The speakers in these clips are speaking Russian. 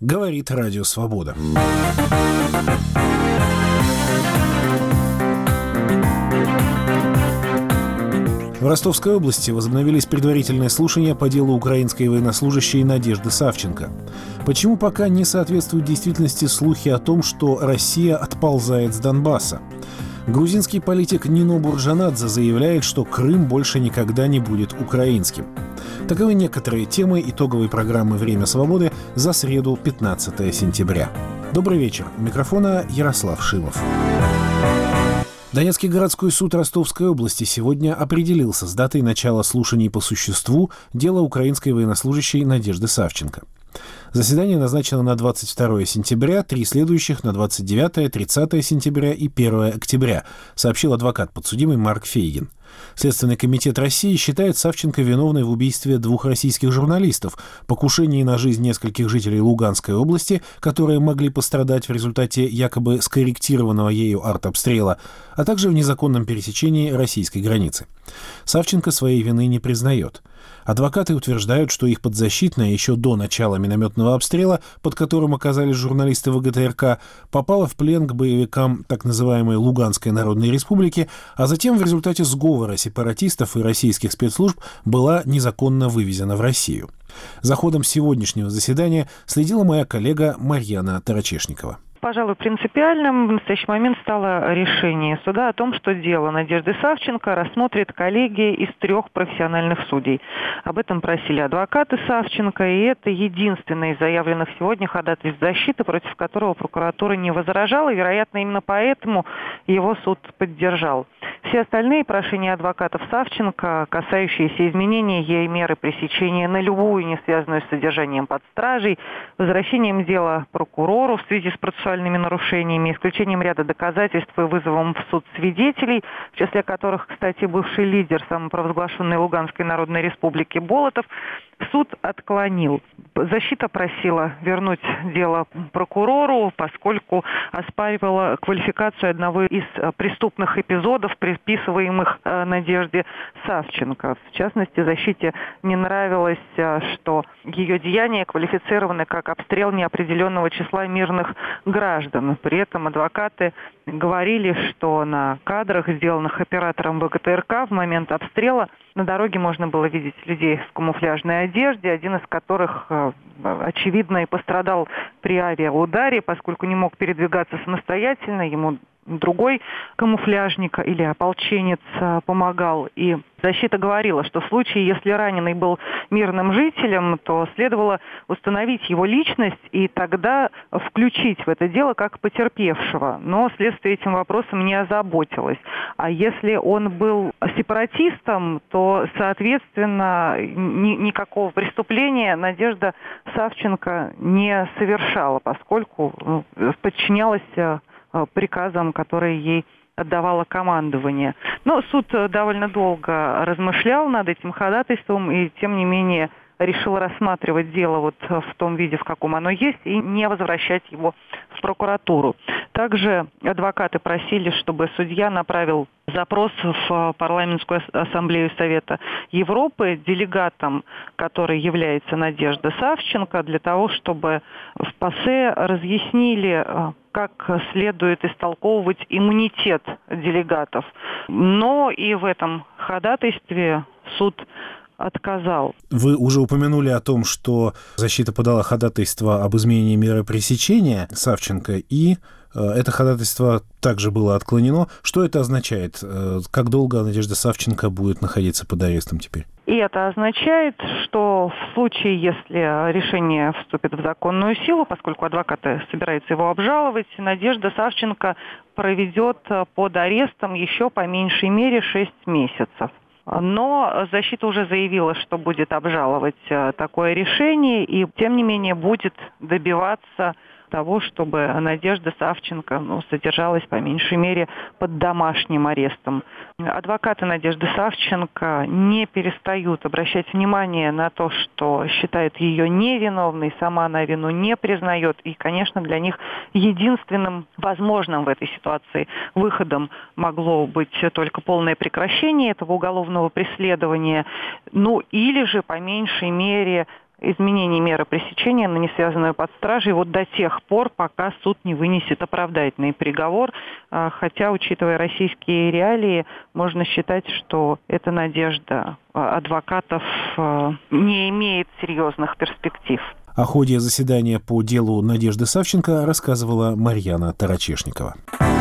Говорит Радио Свобода. В Ростовской области возобновились предварительные слушания по делу украинской военнослужащей Надежды Савченко. Почему пока не соответствуют действительности слухи о том, что Россия отползает с Донбасса? Грузинский политик Нино Бурджанадзе заявляет, что Крым больше никогда не будет украинским. Таковы некоторые темы итоговой программы «Время свободы» за среду, 15 сентября. Добрый вечер. У микрофона Ярослав Шилов. Донецкий городской суд Ростовской области сегодня определился с датой начала слушаний по существу дела украинской военнослужащей Надежды Савченко. Заседание назначено на 22 сентября, 3 следующих на 29, 30 сентября и 1 октября, сообщил адвокат подсудимый Марк Фейгин. Следственный комитет России считает Савченко виновной в убийстве 2 российских журналистов, покушении на жизнь нескольких жителей Луганской области, которые могли пострадать в результате якобы скорректированного ею артобстрела, а также в незаконном пересечении российской границы. Савченко своей вины не признает. Адвокаты утверждают, что их подзащитная еще до начала минометного обстрела, под которым оказались журналисты ВГТРК, попала в плен к боевикам так называемой Луганской Народной Республики, а затем в результате сговора сепаратистов и российских спецслужб была незаконно вывезена в Россию. За ходом сегодняшнего заседания следила моя коллега Марьяна Тарачешникова. Пожалуй, принципиальным в настоящий момент стало решение суда о том, что дело Надежды Савченко рассмотрит коллегия из 3 профессиональных судей. Об этом просили адвокаты Савченко, и это единственное из заявленных сегодня ходатайств защиты, против которого прокуратура не возражала, и, вероятно, именно поэтому его суд поддержал. Все остальные прошения адвокатов Савченко, касающиеся изменения ей меры пресечения на любую не связанную с содержанием под стражей, возвращением дела прокурору в связи с процессуальными нарушениями, исключением ряда доказательств и вызовом в суд свидетелей, в числе которых, кстати, бывший лидер самопровозглашенной Луганской Народной Республики Болотов, суд отклонил. Защита просила вернуть дело прокурору, поскольку оспаривала квалификацию одного из преступных эпизодов, приписываемых Надежде Савченко. В частности, защите не нравилось, что ее деяния квалифицированы как обстрел неопределенного числа мирных граждан. При этом адвокаты говорили, что на кадрах, сделанных оператором ВГТРК в момент обстрела, на дороге можно было видеть людей в камуфляжной одежде, один из которых, очевидно, и пострадал при авиаударе, поскольку не мог передвигаться самостоятельно, ему другой камуфляжник или ополченец помогал. И защита говорила, что в случае, если раненый был мирным жителем, то следовало установить его личность и тогда включить в это дело как потерпевшего. Но следствие этим вопросом не озаботилось. А если он был сепаратистом, то, соответственно, никакого преступления Надежда Савченко не совершала, поскольку подчинялась приказам, которые ей отдавало командование. Но суд довольно долго размышлял над этим ходатайством и, тем не менее, решил рассматривать дело вот в том виде, в каком оно есть, и не возвращать его в прокуратуру. Также адвокаты просили, чтобы судья направил запрос в парламентскую ассамблею Совета Европы делегатом, который является Надежда Савченко, для того, чтобы в ПАСЕ разъяснили, как следует истолковывать иммунитет делегатов. Но и в этом ходатайстве суд отказал. Вы уже упомянули о том, что защита подала ходатайство об изменении меры пресечения Савченко, и это ходатайство также было отклонено. Что это означает? Как долго Надежда Савченко будет находиться под арестом теперь? И это означает, что в случае, если решение вступит в законную силу, поскольку адвокаты собираются его обжаловать, Надежда Савченко проведет под арестом еще по меньшей мере 6 месяцев. Но защита уже заявила, что будет обжаловать такое решение и, тем не менее, будет добиваться того, чтобы Надежда Савченко содержалась по меньшей мере под домашним арестом. Адвокаты Надежды Савченко не перестают обращать внимание на то, что считают ее невиновной, сама она вину не признает. И, конечно, для них единственным возможным в этой ситуации выходом могло быть только полное прекращение этого уголовного преследования, или же, по меньшей мере, изменение меры пресечения на несвязанную под стражей вот до тех пор, пока суд не вынесет оправдательный приговор. Хотя, учитывая российские реалии, можно считать, что эта надежда адвокатов не имеет серьезных перспектив. О ходе заседания по делу Надежды Савченко рассказывала Марьяна Тарачешникова.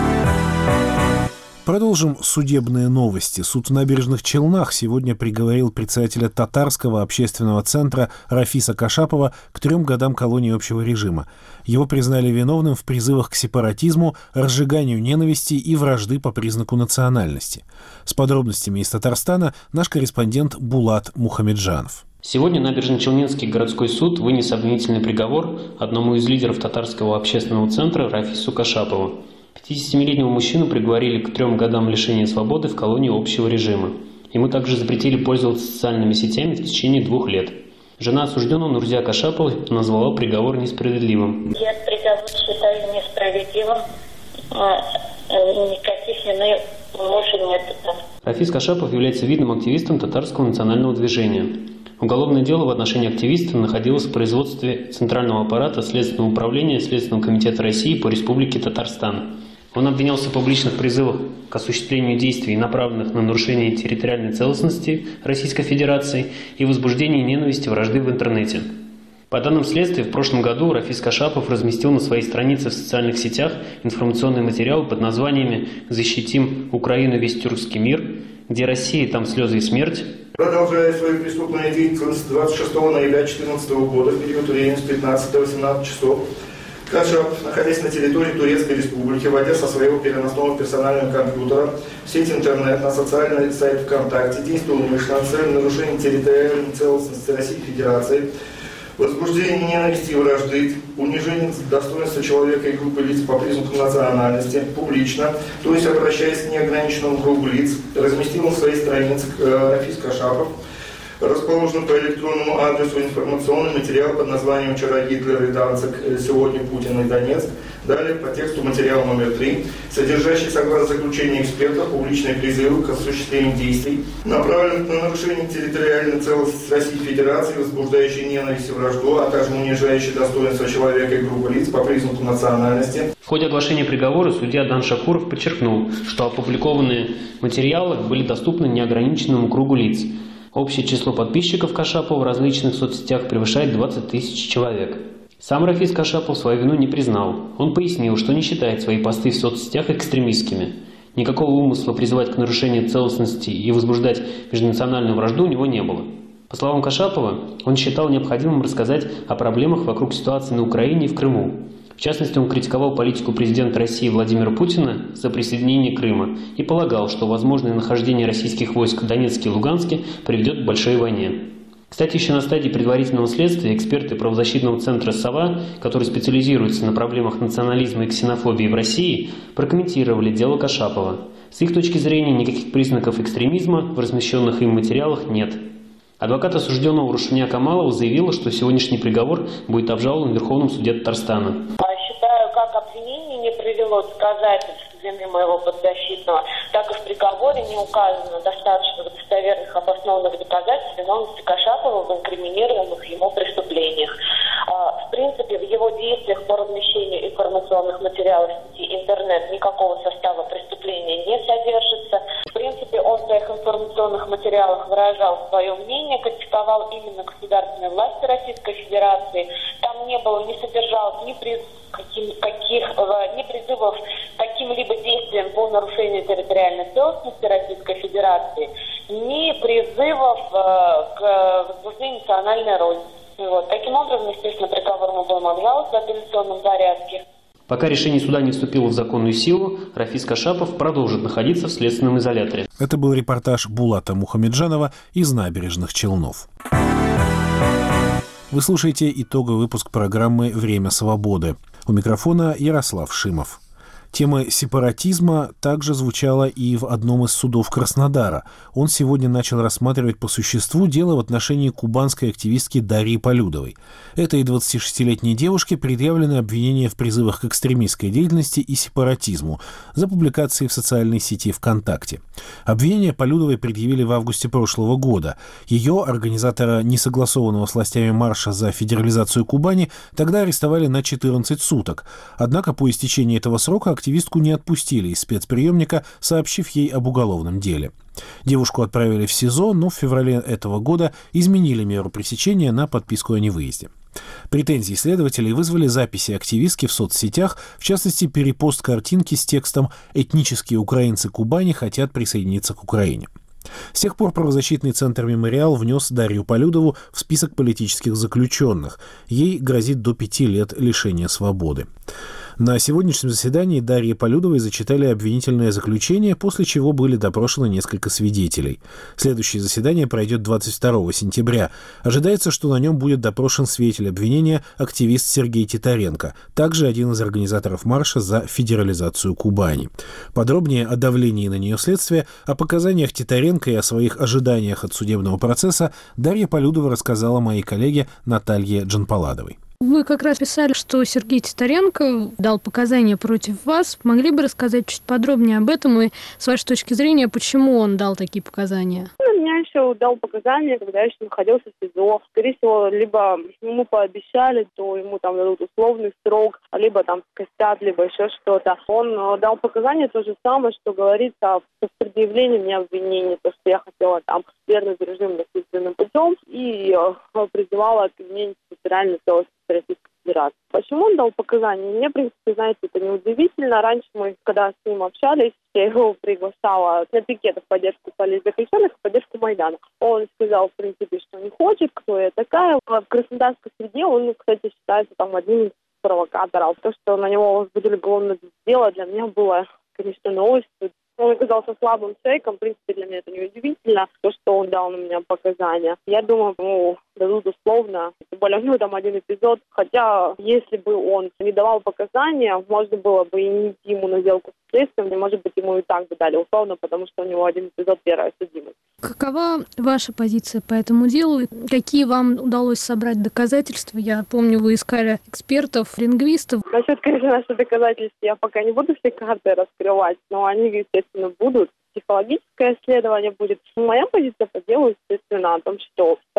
Продолжим судебные новости. Суд в Набережных Челнах сегодня приговорил председателя Татарского общественного центра Рафиса Кашапова к 3 годам колонии общего режима. Его признали виновным в призывах к сепаратизму, разжиганию ненависти и вражды по признаку национальности. С подробностями из Татарстана наш корреспондент Булат Мухамеджанов. Сегодня Набережно-Челнинский городской суд вынес обвинительный приговор одному из лидеров Татарского общественного центра Рафису Кашапову. 57-летнего мужчину приговорили к 3 годам лишения свободы в колонии общего режима. Ему также запретили пользоваться социальными сетями в течение 2 лет. Жена осужденного Нурзия Кашапова назвала приговор несправедливым. Я приговор считаю несправедливым. Никаких вины больше нет. Рафис Кашапов является видным активистом татарского национального движения. Уголовное дело в отношении активиста находилось в производстве Центрального аппарата Следственного управления Следственного комитета России по Республике Татарстан. Он обвинялся в публичных призывах к осуществлению действий, направленных на нарушение территориальной целостности Российской Федерации и возбуждение ненависти, вражды в интернете. По данным следствия, в прошлом году Рафис Кашапов разместил на своей странице в социальных сетях информационные материалы под названиями «Защитим Украину, весь тюркский мир», «Где Россия, там слезы и смерть». Продолжая свою преступную деятельность 26 ноября 2014 года, в период времени с 15 до 18 часов, Кашапов, находясь на территории Турецкой Республики, вводя со своего переносного персонального компьютера в сеть интернет, на социальный сайт ВКонтакте, действовал умышленно с целью нарушения территориальной целостности Российской Федерации, возбуждение ненависти и вражды, унижение достоинства человека и группы лиц по признаку национальности, публично, то есть обращаясь к неограниченному кругу лиц, разместил на своей странице Рафис Кашапов, расположен по электронному адресу информационный материал под названием «Вчера Гитлер и Данциг, сегодня Путин и Донецк». Далее по тексту материал номер 3, содержащий, согласно заключению экспертов, публичные призывы к осуществлению действий, направленных на нарушение территориальной целостности Российской Федерации, возбуждающие ненависть и вражду, а также унижающие достоинство человека и группы лиц по признаку национальности. В ходе оглашения приговора судья Дан Шакуров подчеркнул, что опубликованные материалы были доступны неограниченному кругу лиц. Общее число подписчиков Кашапова в различных соцсетях превышает 20 тысяч человек. Сам Рафис Кашапов свою вину не признал. Он пояснил, что не считает свои посты в соцсетях экстремистскими. Никакого умысла призывать к нарушению целостности и возбуждать межнациональную вражду у него не было. По словам Кашапова, он считал необходимым рассказать о проблемах вокруг ситуации на Украине и в Крыму. В частности, он критиковал политику президента России Владимира Путина за присоединение Крыма и полагал, что возможное нахождение российских войск в Донецке и Луганске приведет к большой войне. Кстати, еще на стадии предварительного следствия эксперты правозащитного центра «Сова», который специализируется на проблемах национализма и ксенофобии в России, прокомментировали дело Кашапова. С их точки зрения никаких признаков экстремизма в размещенных им материалах нет. Адвокат осужденного Рушуня Камалова заявила, что сегодняшний приговор будет обжалован в Верховном суде Татарстана. Считаю, как обвинение не привело доказательств вины моего подзащитного, так и в приговоре не указано достаточно достоверных обоснованных доказательств виновности Кашапова в инкриминированных ему преступлениях. В принципе, в его действиях по размещению информационных материалов в сети интернет никакого состава преступления не содержится. В принципе, он в своих информационных материалах выражал свое мнение, критиковал именно государственные власти Российской Федерации. Там не содержалось ни призывов к каким-либо действиям по нарушению территориальной целостности Российской Федерации, ни призывов к возбуждению национальной роли. Таким образом, естественно, приговор мы будем обжаловать в апелляционном порядке. Пока решение суда не вступило в законную силу, Рафис Кашапов продолжит находиться в следственном изоляторе. Это был репортаж Булата Мухамеджанова из Набережных Челнов. Вы слушаете итоговый выпуск программы «Время свободы». У микрофона Ярослав Шимов. Тема сепаратизма также звучала и в одном из судов Краснодара. Он сегодня начал рассматривать по существу дело в отношении кубанской активистки Дарьи Полюдовой. Этой 26-летней девушке предъявлены обвинения в призывах к экстремистской деятельности и сепаратизму за публикации в социальной сети ВКонтакте. Обвинения Полюдовой предъявили в августе прошлого года. Ее, организатора несогласованного с властями марша за федерализацию Кубани, тогда арестовали на 14 суток. Однако по истечении этого срока активистку не отпустили из спецприемника, сообщив ей об уголовном деле. Девушку отправили в СИЗО, но в феврале этого года изменили меру пресечения на подписку о невыезде. Претензии следователей вызвали записи активистки в соцсетях, в частности, перепост картинки с текстом «Этнические украинцы Кубани хотят присоединиться к Украине». С тех пор правозащитный центр «Мемориал» внес Дарью Полюдову в список политических заключенных. Ей грозит до 5 лет лишения свободы. На сегодняшнем заседании Дарье Полюдовой зачитали обвинительное заключение, после чего были допрошены несколько свидетелей. Следующее заседание пройдет 22 сентября. Ожидается, что на нем будет допрошен свидетель обвинения, активист Сергей Титаренко, также один из организаторов марша за федерализацию Кубани. Подробнее о давлении на нее следствия, о показаниях Титаренко и о своих ожиданиях от судебного процесса Дарья Полюдова рассказала моей коллеге Наталье Джанпаладовой. Вы как раз писали, что Сергей Титаренко дал показания против вас. Могли бы рассказать чуть подробнее об этом и, с вашей точки зрения, почему он дал такие показания? Он меня еще дал показания, когда я еще находился в СИЗО. Скорее всего, либо ему пообещали, то ему там дадут условный срок, либо там скостят, либо еще что-то. Он дал показания то же самое, что говорится с предъявлением мне обвинений, то, что я хотела там верный режим насильственным путем и призывала обвинение территориальной целостности Российской Федерации. Почему он дал показания? Мне, в принципе, знаете, это не удивительно. Раньше мы, когда с ним общались, я его приглашала на пикеты в поддержку политзаключенных, в поддержку Майдана. Он сказал, в принципе, что не хочет, кто я такая. В краснодарской среде он, кстати, считается там одним из провокаторов. То, что на него возбудили уголовное дело, для меня было, конечно, новостью. Он оказался слабым человеком, в принципе, для меня это не удивительно, то, что он дал на меня показания. Я думаю, ему дадут условно, тем более, там один эпизод. Хотя, если бы он не давал показания, можно было бы и не идти ему на сделку с следствием, может быть, ему и так бы дали условно, потому что у него один эпизод первая судимость. Какова ваша позиция по этому делу? Какие вам удалось собрать доказательства? Я помню, вы искали экспертов, лингвистов. Насчет, конечно, наших доказательств я пока не буду все карты раскрывать, но они, естественно, будут. Психологическое исследование будет. Моя позиция по делу, естественно, о том, что по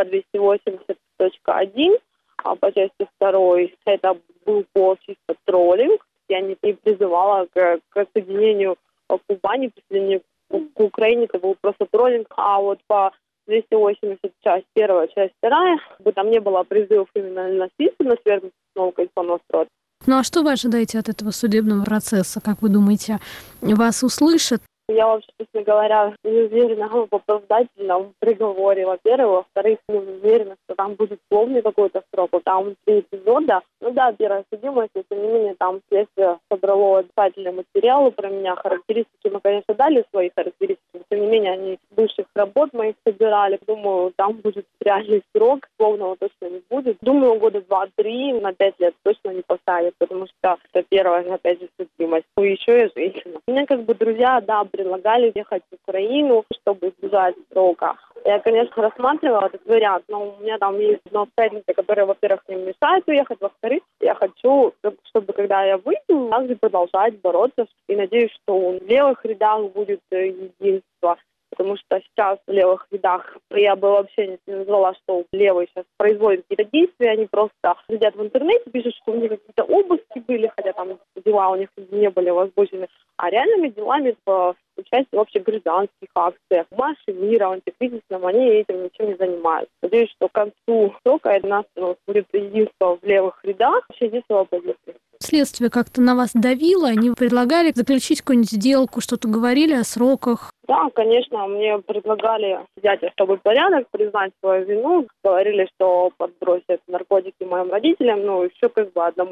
280.1, а по части 2 это был чисто троллинг. Я не призывала к соединению Кубани, присоединению к Украине, это был просто троллинг. А вот по 280 часть 1, часть 2, там не было призывов именно насильственно свергнуть нового конституционного строя. Ну а что вы ожидаете от этого судебного процесса? Как вы думаете, вас услышат? Я вообще, честно говоря, не уверена в оправдательном приговоре, во-первых. Во-вторых, не уверена, что там будет условный какой-то срок. Там 3 эпизода. Ну да, первая судимость, но тем не менее там следствие собрало описательные материалы про меня. Характеристики мы, конечно, дали свои характеристики, но тем не менее они бывших работ моих собирали. Думаю, там будет реальный срок, условного точно не будет. Думаю, года 2-3, на 5 лет точно не посадят, потому что это первая, опять же, судимость. Ну и еще я женщина. Мне как бы друзья, да, предлагали ехать в Украину, чтобы избежать срока. Я, конечно, рассматривала этот вариант, но у меня там есть одно обстоятельство, которое, во-первых, не мешает уехать, во-вторых, я хочу, чтобы когда я выйду, также продолжать бороться. И надеюсь, что в левых рядах будет единство. Потому что сейчас в левых рядах я бы вообще не назвала, что левые сейчас производят какие-то действия, они просто сидят в интернете, пишут, что у них какие-то обыски были, хотя там дела у них не были возбуждены, а реальными делами по участию в общегражданских акциях, марше мира, антикризисном, они этим ничем не занимаются. Надеюсь, что к концу срока у нас будет единство в левых рядах, вообще единство в оппозиции. Следствие как-то на вас давило? Они предлагали заключить какую-нибудь сделку, что-то говорили о сроках? Да, конечно, мне предлагали взять особый порядок, признать свою вину. Говорили, что подбросят наркотики моим родителям, ну, еще как бы одному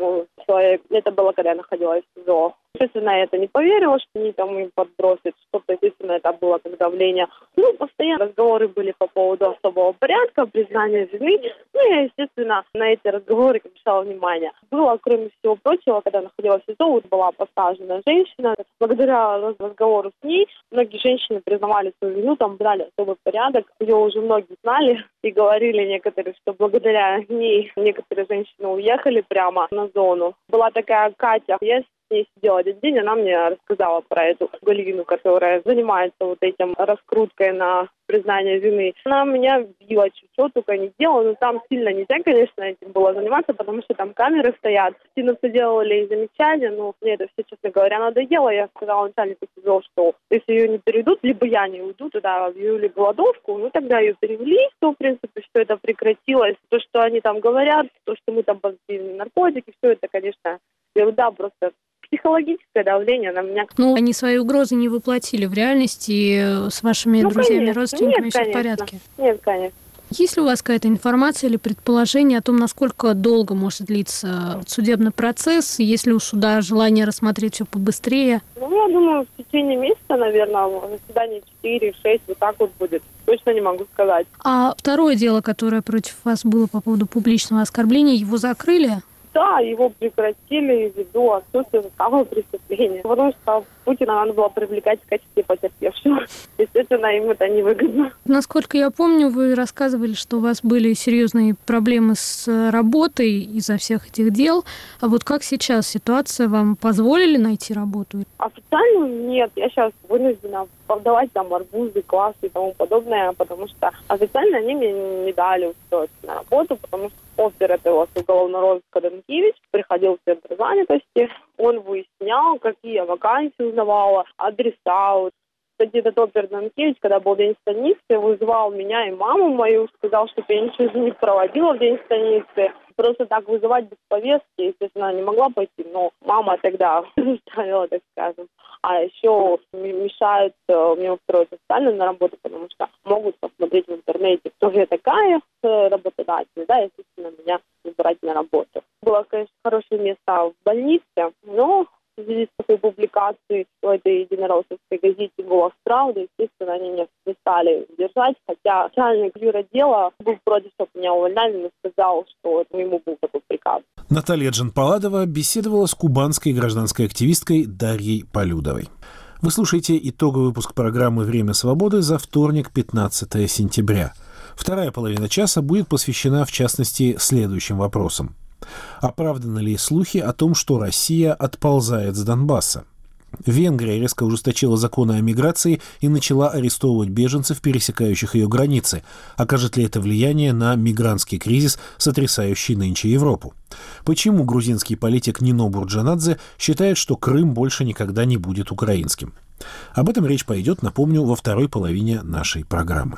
человек. Это было, когда я находилась в СИЗО. Естественно, я это не поверила, что они там им подбросят что-то. Естественно, это было как давление. Постоянно разговоры были по поводу особого порядка, признания вины. Я, естественно, на эти разговоры обращала внимание. Было, кроме всего прочего, когда я находилась в СИЗО, была посажена женщина. Благодаря разговору с ней, многие женщины признавали свою вину, там брали особый порядок. Ее уже многие знали и говорили некоторые, что благодаря ней некоторые женщины уехали прямо на зону. Была такая Катя, я с ней сидела один день, она мне рассказала про эту Галину, которая занимается вот этим раскруткой на признание вины. Она меня била, что только не делала, но там сильно нельзя, конечно, этим было заниматься, потому что там камеры стоят. Сильно все делали замечания, но мне это все, честно говоря, надоело. Я сказала начальнику СИЗО, что если ее не переведут, либо я не уйду туда, объявили голодовку, тогда ее перевели, что, в принципе, что это прекратилось. То, что они там говорят, то, что мы там подпили наркотики, все это, конечно, ерунда, просто психологическое давление на меня. Они свои угрозы не воплотили в реальности, с вашими друзьями, конечно, родственниками все в порядке? Нет, конечно. Есть ли у вас какая-то информация или предположение о том, насколько долго может длиться судебный процесс? Есть ли у суда желание рассмотреть все побыстрее? Я думаю, в течение месяца, наверное, заседание 4-6, вот так вот будет. Точно не могу сказать. А второе дело, которое против вас было по поводу публичного оскорбления, его закрыли? Да, его прекратили ввиду отсутствия самого преступления. Потому что Путина надо было привлекать в качестве потерпевшего. Естественно, им это невыгодно. Насколько я помню, вы рассказывали, что у вас были серьезные проблемы с работой из-за всех этих дел. А вот как сейчас ситуация? Вам позволили найти работу? Официально нет. Я сейчас вынуждена продавать там арбузы, квас и тому подобное, потому что официально они мне не дали устроиться на работу, потому что опер этого уголовного розыска Данкевич приходил в центр занятости, он выяснял, какие вакансии узнавала, адреса. Кстати, этот опер Данкевич, когда был день станицы, вызывал меня и маму мою, сказал, что я ничего не проводила в день станицы. Просто так вызывать без повестки, естественно, не могла пойти, но мама тогда заставила, так скажем. А еще мешают мне устроиться официально на работу, потому что могут посмотреть в интернете, кто же я такая, работодатель, да, естественно, меня брать на работу. Было, конечно, хорошее место в больнице, но в связи с такой публикацией в этой единороссовской газете «Голос правды», естественно, они меня не стали держать, хотя начальник юротдела был против, чтобы меня увольняли, но сказал, что это ему был такой приказ. Наталья Джанпаладова беседовала с кубанской гражданской активисткой Дарьей Полюдовой. Вы слушаете итоговый выпуск программы «Время свободы» за вторник, 15 сентября. Вторая половина часа будет посвящена, в частности, следующим вопросам. Оправданы ли слухи о том, что Россия отползает с Донбасса? Венгрия резко ужесточила законы о миграции и начала арестовывать беженцев, пересекающих ее границы. Окажет ли это влияние на мигрантский кризис, сотрясающий нынче Европу? Почему грузинский политик Нино Бурджанадзе считает, что Крым больше никогда не будет украинским? Об этом речь пойдет, напомню, во второй половине нашей программы.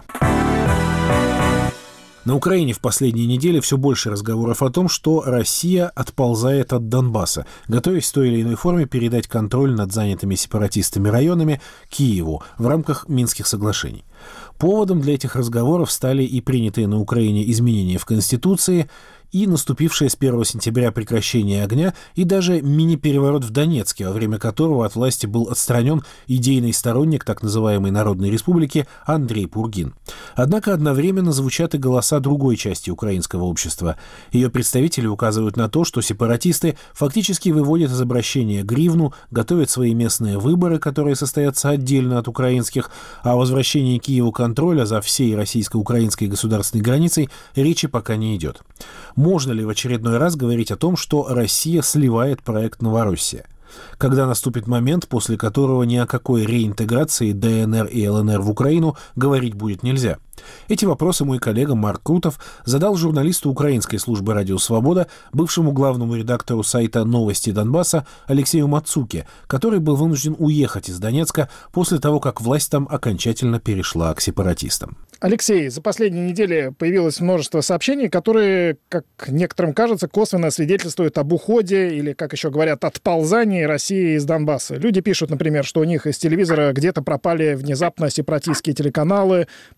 На Украине в последние недели все больше разговоров о том, что Россия отползает от Донбасса, готовясь в той или иной форме передать контроль над занятыми сепаратистами районами Киеву в рамках Минских соглашений. Поводом для этих разговоров стали и принятые на Украине изменения в Конституции, и наступившее с 1 сентября прекращение огня, и даже мини-переворот в Донецке, во время которого от власти был отстранен идейный сторонник так называемой Народной Республики Андрей Пургин. Однако одновременно звучат и голоса другой части украинского общества. Ее представители указывают на то, что сепаратисты фактически выводят из обращения гривну, готовят свои местные выборы, которые состоятся отдельно от украинских, а о возвращении Киеву контроля за всей российско-украинской государственной границей речи пока не идет. Можно ли в очередной раз говорить о том, что Россия сливает проект «Новороссия»? Когда наступит момент, после которого ни о какой реинтеграции ДНР и ЛНР в Украину говорить будет нельзя? Эти вопросы мой коллега Марк Крутов задал журналисту Украинской службы «Радио Свобода», бывшему главному редактору сайта «Новости Донбасса» Алексею Мацуке, который был вынужден уехать из Донецка после того, как власть там окончательно перешла к сепаратистам. Алексей, за последние недели появилось множество сообщений, которые, как некоторым кажется, косвенно свидетельствуют об уходе или, как еще говорят, отползании России из Донбасса. Люди пишут, например, что у них из телевизора где-то пропали внезапно сепаратистские телеканалы, произошла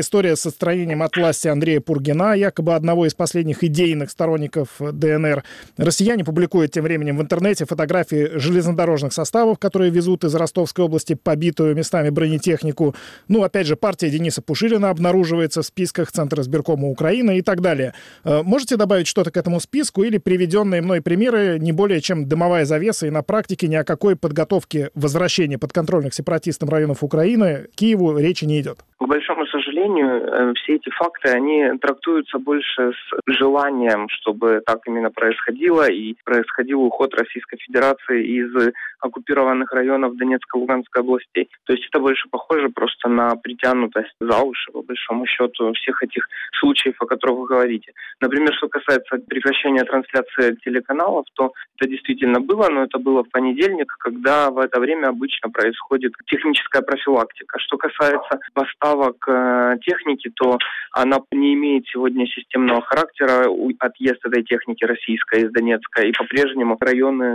история с отстранением от власти Андрея Пургина, якобы одного из последних идейных сторонников ДНР. Россияне публикуют тем временем в интернете фотографии железнодорожных составов, которые везут из Ростовской области побитую местами бронетехнику. Ну, опять же, партия Дениса Пушилина обнаруживается в списках Центра избиркома Украины и так далее. Можете добавить что-то к этому списку или приведенные мной примеры не более чем дымовая завеса, и на практике ни о какой подготовке возвращения подконтрольных сепаратистам районов Украины к Киеву речи не идет? К большому сожалению, все эти факты, они трактуются больше с желанием, чтобы так именно происходило, и происходил уход Российской Федерации из оккупированных районов Донецкой и Луганской областей. То есть это больше похоже просто на притянутость за уши, по большому счету, всех этих случаев, о которых вы говорите. Например, что касается прекращения трансляции телеканалов, то это действительно было, но это было в понедельник, когда в это время обычно происходит техническая профилактика. Что касается поставок техники, то она не имеет сегодня системного характера. Отъезд этой техники российской из Донецка, и по-прежнему районы,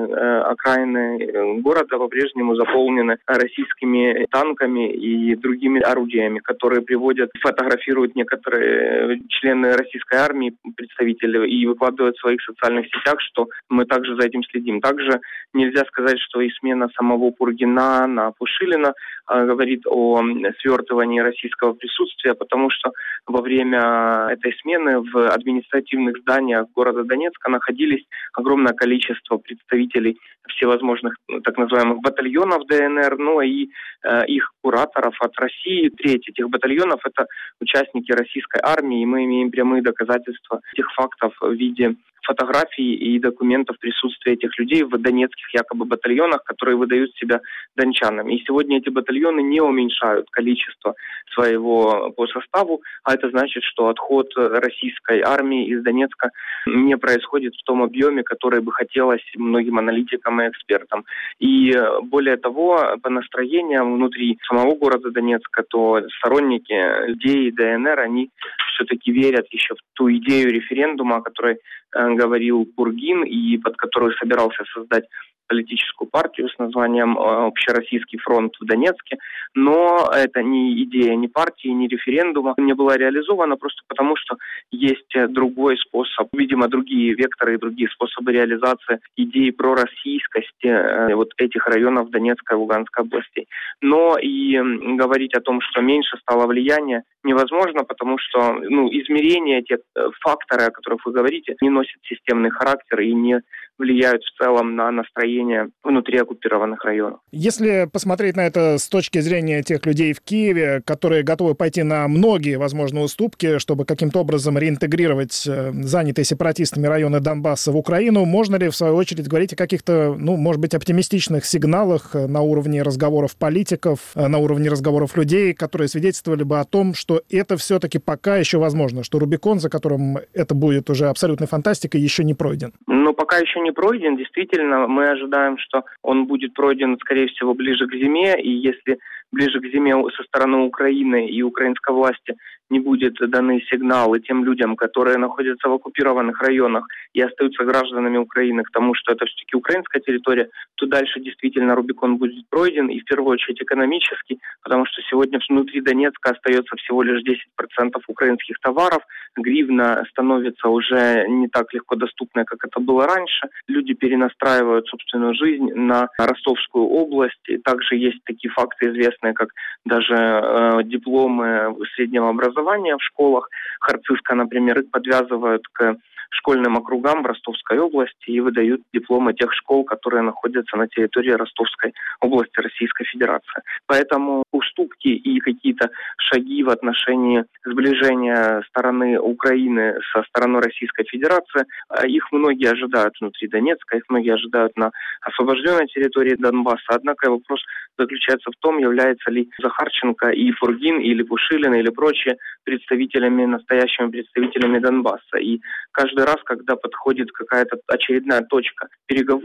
окраины города по-прежнему заполнены российскими танками и другими орудиями, которые приводят, фотографируют некоторые члены российской армии, представители, и выкладывают в своих социальных сетях, что мы также за этим следим. Также нельзя сказать, что и смена самого Пургина на Пушилина говорит о свертывании российского присутствия, потому что во время этой смены в административных зданиях города Донецка находились огромное количество представителей всевозможных так называемых батальонов ДНР, ну и их кураторов от России. Треть этих батальонов — это участники российской армии, и мы имеем прямые доказательства этих фактов в виде фотографий и документов присутствия этих людей в донецких якобы батальонах, которые выдают себя дончанам. И сегодня эти батальоны не уменьшают количество своего по составу, а это значит, что отход российской армии из Донецка не происходит в том объеме, который бы хотелось многим аналитикам и экспертам. И более того, по настроениям внутри самого города Донецка, то сторонники идеи ДНР, они все-таки верят еще в ту идею референдума, о которой говорил Пургин и под которую собирался создать политическую партию с названием «Общероссийский фронт в Донецке». Но это ни идея ни партии, ни референдума не была реализована просто потому, что есть другой способ, видимо, другие векторы и другие способы реализации идеи пророссийскости вот этих районов Донецкой и Луганской областей. Но и говорить о том, что меньше стало влияние, невозможно, потому что измерения, те факторы, о которых вы говорите, не носят системный характер и не влияют в целом на настроение внутри оккупированных районов. Если посмотреть на это с точки зрения тех людей в Киеве, которые готовы пойти на многие, возможно, уступки, чтобы каким-то образом реинтегрировать занятые сепаратистами районы Донбасса в Украину, можно ли, в свою очередь, говорить о каких-то, может быть, оптимистичных сигналах на уровне разговоров политиков, на уровне разговоров людей, которые свидетельствовали бы о том, что это все-таки пока еще возможно, что Рубикон, за которым это будет уже абсолютной фантастикой, еще не пройден? Пока еще не пройден. Действительно, мы ожидаем, что он будет пройден, скорее всего, ближе к зиме. И если ближе к зиме со стороны Украины и украинской власти не будет даны сигналы тем людям, которые находятся в оккупированных районах и остаются гражданами Украины, к тому, что это все-таки украинская территория, то дальше действительно Рубикон будет пройден, и в первую очередь экономически, потому что сегодня внутри Донецка остается всего лишь 10% украинских товаров, гривна становится уже не так легко доступной, как это было раньше, люди перенастраивают собственную жизнь на Ростовскую область, и также есть такие факты известные, как даже дипломы среднего образования в школах. Харциска, например, их подвязывают к школьным округам в Ростовской области и выдают дипломы тех школ, которые находятся на территории Ростовской области Российской Федерации. Поэтому уступки и какие-то шаги в отношении сближения стороны Украины со стороной Российской Федерации, их многие ожидают внутри Донецка, их многие ожидают на освобожденной территории Донбасса. Однако вопрос заключается в том, является ли Захарченко и Пургин, или Пушилин, или прочие настоящими представителями Донбасса. И каждый раз, когда подходит какая-то очередная точка переговоров,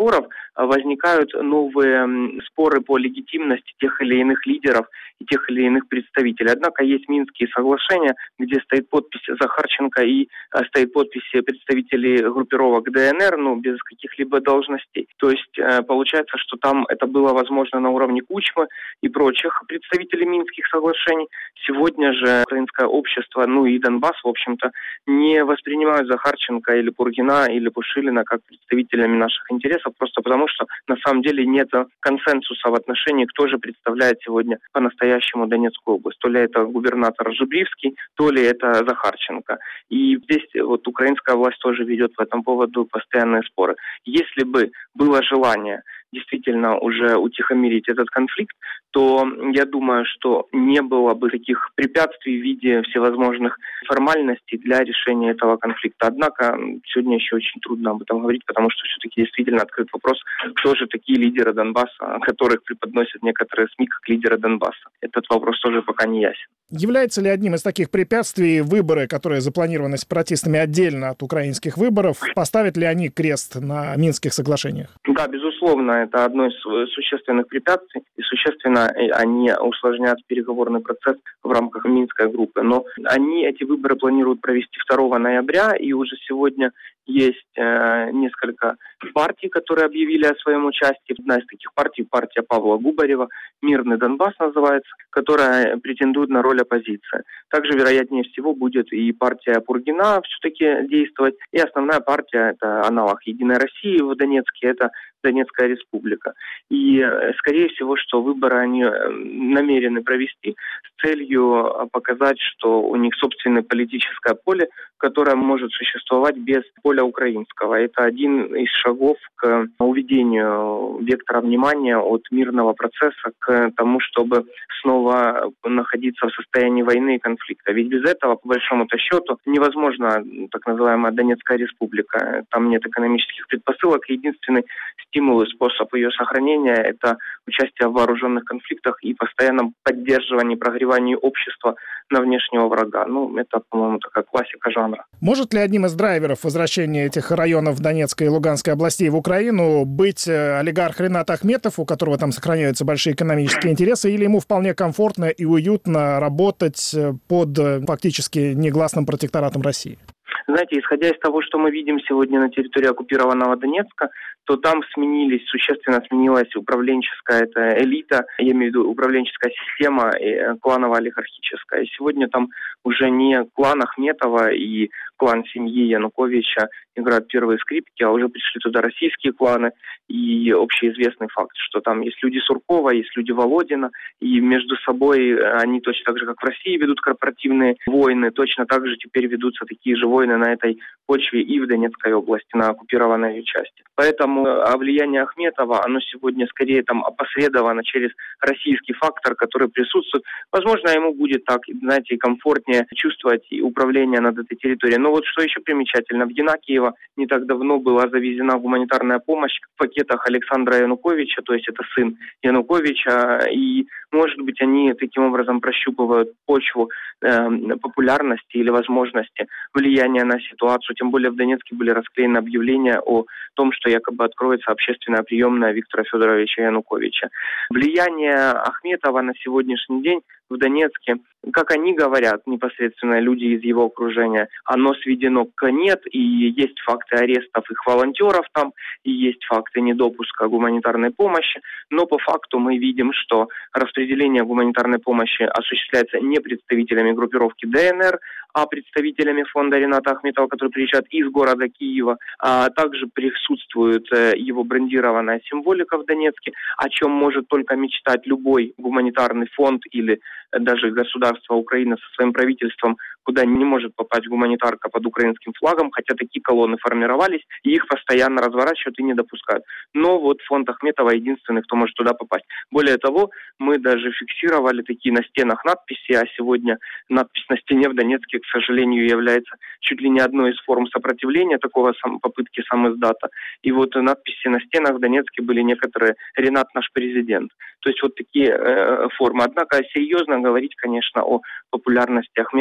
возникают новые споры по легитимности тех или иных лидеров и тех или иных представителей. Однако есть Минские соглашения, где стоит подпись Захарченко и стоит подпись представителей группировок ДНР, без каких-либо должностей. То есть получается, что там это было возможно на уровне Кучмы и прочих представителей Минских соглашений. Сегодня же украинское общество, и Донбасс, в общем-то, не воспринимают Захарченко или Пургина или Пушилина как представителями наших интересов, просто потому что на самом деле нет консенсуса в отношении, кто же представляет сегодня по-настоящему Донецкую область. То ли это губернатор Жебривский, то ли это Захарченко. И здесь украинская власть тоже ведет в этом поводу постоянные споры. Если бы было желание действительно уже утихомирить этот конфликт, то я думаю, что не было бы таких препятствий в виде всевозможных формальностей для решения этого конфликта. Однако сегодня еще очень трудно об этом говорить, потому что все-таки действительно открыт вопрос, кто же такие лидеры Донбасса, которых преподносят некоторые СМИ как лидеры Донбасса. Этот вопрос тоже пока не ясен. Является ли одним из таких препятствий выборы, которые запланированы сепаратистами отдельно от украинских выборов? Поставят ли они крест на Минских соглашениях? Да, безусловно, это одно из существенных препятствий, и существенно они усложняют переговорный процесс в рамках Минской группы. Но они эти выборы планируют провести 2 ноября, и уже сегодня есть несколько партий, которые объявили о своем участии. Одна из таких партий, партия Павла Губарева, «Мирный Донбасс» называется, которая претендует на роль оппозиции. Также, вероятнее всего, будет и партия Пургина все-таки действовать. И основная партия, это аналог «Единой России» в Донецке, это Донецкая республика. И, скорее всего, что выборы они намерены провести с целью показать, что у них собственное политическое поле, которое может существовать без поля украинского. Это один из шагов к уведению вектора внимания от мирного процесса к тому, чтобы снова находиться в состоянии войны и конфликта. Ведь без этого, по большому-то счету, невозможно так называемая Донецкая республика. Там нет экономических предпосылок. Единственный стимул и способ ее сохранения – это участие в вооруженных конфликтах и постоянном поддерживании, прогревании общества на внешнего врага. Это, по-моему, такая классика жанра. Может ли одним из драйверов возвращения этих районов Донецкой и Луганской областей в Украину быть олигарх Ринат Ахметов, у которого там сохраняются большие экономические интересы, или ему вполне комфортно и уютно работать под фактически негласным протекторатом России? Знаете, исходя из того, что мы видим сегодня на территории оккупированного Донецка, то там существенно сменилась управленческая элита, я имею в виду управленческая система кланово-олигархическая. И сегодня там уже не клан Ахметова и клан семьи Януковича играют первые скрипки, а уже пришли туда российские кланы. И общеизвестный факт, что там есть люди Суркова, есть люди Володина, и между собой они точно так же, как в России, ведут корпоративные войны, точно так же теперь ведутся такие же войны на этой почве и в Донецкой области, на оккупированной ее части. Поэтому влияние Ахметова, оно сегодня скорее там опосредовано через российский фактор, который присутствует. Возможно, ему будет так, знаете, комфортнее чувствовать управление над этой территорией. Но вот что еще примечательно, в Янакиево не так давно была завезена гуманитарная помощь в пакетах Александра Януковича, то есть это сын Януковича, и, может быть, они таким образом прощупывают почву популярности или возможности влияния на ситуацию. Тем более в Донецке были расклеены объявления о том, что якобы откроется общественная приемная Виктора Федоровича Януковича. Влияние Ахметова на сегодняшний день в Донецке, как они говорят, непосредственно люди из его окружения, оно сведено к нет, и есть факты арестов их волонтеров там, и есть факты недопуска гуманитарной помощи, но по факту мы видим, что распределение гуманитарной помощи осуществляется не представителями группировки ДНР, а представителями фонда Рината Ахметова, которые приезжают из города Киева, а также присутствует его брендированная символика в Донецке, о чем может только мечтать любой гуманитарный фонд или даже государство Украины со своим правительством, куда не может попасть гуманитарка под украинским флагом, хотя такие колонны формировались, и их постоянно разворачивают и не допускают. Но вот фонд Ахметова единственный, кто может туда попасть. Более того, мы даже фиксировали такие на стенах надписи, а сегодня надпись на стене в Донецке, к сожалению, является чуть ли не одной из форм сопротивления такого попытки самиздата. И вот надписи на стенах в Донецке были некоторые «Ринат наш президент». То есть вот такие формы. Однако серьезно говорить, конечно, о популярности Ахметова сегодня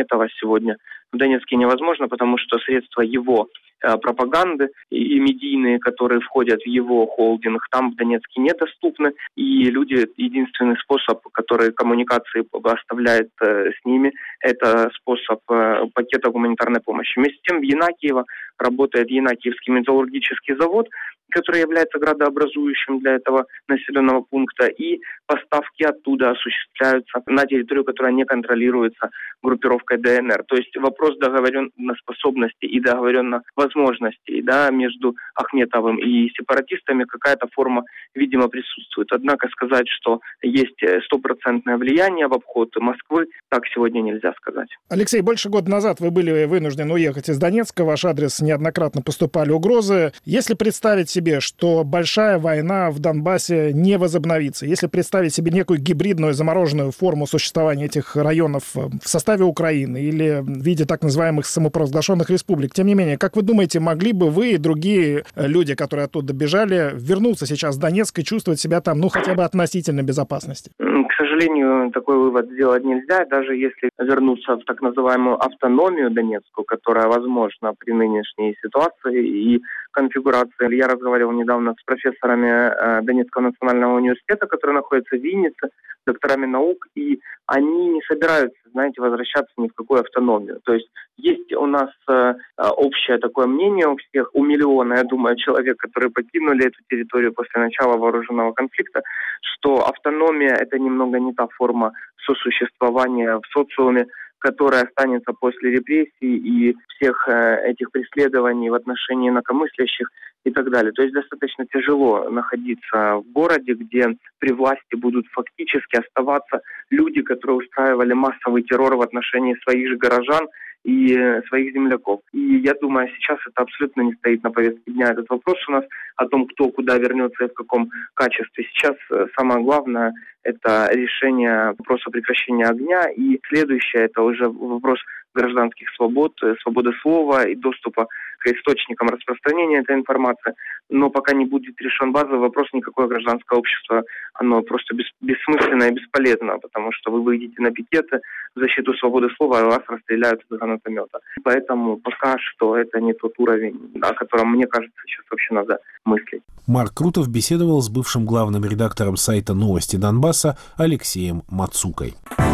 сегодня в Донецке невозможно, потому что средства его пропаганды и медийные, которые входят в его холдинг, там в Донецке недоступны, и люди, единственный способ, который коммуникации оставляет с ними, это способ пакета гуманитарной помощи. Вместе с тем в Янакиево работает Янакиевский металлургический завод, который является градообразующим для этого населенного пункта, и поставки оттуда осуществляются на территорию, которая не контролируется группировкой ДНР. То есть вопрос договоренноспособности и договоренновозможностей, между Ахметовым и сепаратистами какая-то форма, видимо, присутствует. Однако сказать, что есть стопроцентное влияние в обход Москвы, так сегодня нельзя сказать. Алексей, больше года назад вы были вынуждены уехать из Донецка, в ваш адрес неоднократно поступали угрозы. Если представить себе, что большая война в Донбассе не возобновится, если представить себе некую гибридную замороженную форму существования этих районов в составе Украины или в виде так называемых самопровозглашенных республик, тем не менее, как вы думаете, могли бы вы и другие люди, которые оттуда бежали, вернуться сейчас в Донецк и чувствовать себя там, хотя бы относительно безопасности? К сожалению, такой вывод сделать нельзя, даже если вернуться в так называемую автономию Донецкую, которая возможна при нынешней ситуации и конфигурации. Я разговаривал недавно с профессорами Донецкого национального университета, которые находятся в Виннице, докторами наук, и они не собираются, возвращаться ни в какую автономию. То есть у нас общее такое мнение у всех, у миллиона, я думаю, человек, которые покинули эту территорию после начала вооруженного конфликта, что автономия – это немного не та форма сосуществования в социуме, которая останется после репрессий и всех этих преследований в отношении инакомыслящих и так далее. То есть достаточно тяжело находиться в городе, где при власти будут фактически оставаться люди, которые устраивали массовый террор в отношении своих же горожан и своих земляков. И я думаю, сейчас это абсолютно не стоит на повестке дня. Этот вопрос у нас о том, кто куда вернется и в каком качестве. Сейчас самое главное – это решение вопроса прекращения огня. И следующее – это уже вопрос гражданских свобод, свободы слова и доступа к источникам распространения этой информации. Но пока не будет решен базовый вопрос, никакое гражданское общество, оно просто бессмысленно и бесполезно, потому что вы выйдете на пикеты в защиту свободы слова, и вас расстреляют из гранатомета. Поэтому пока что это не тот уровень, о котором, мне кажется, сейчас вообще надо мыслить. Марк Крутов беседовал с бывшим главным редактором сайта «Новости Донбасса» Алексеем Мацукой.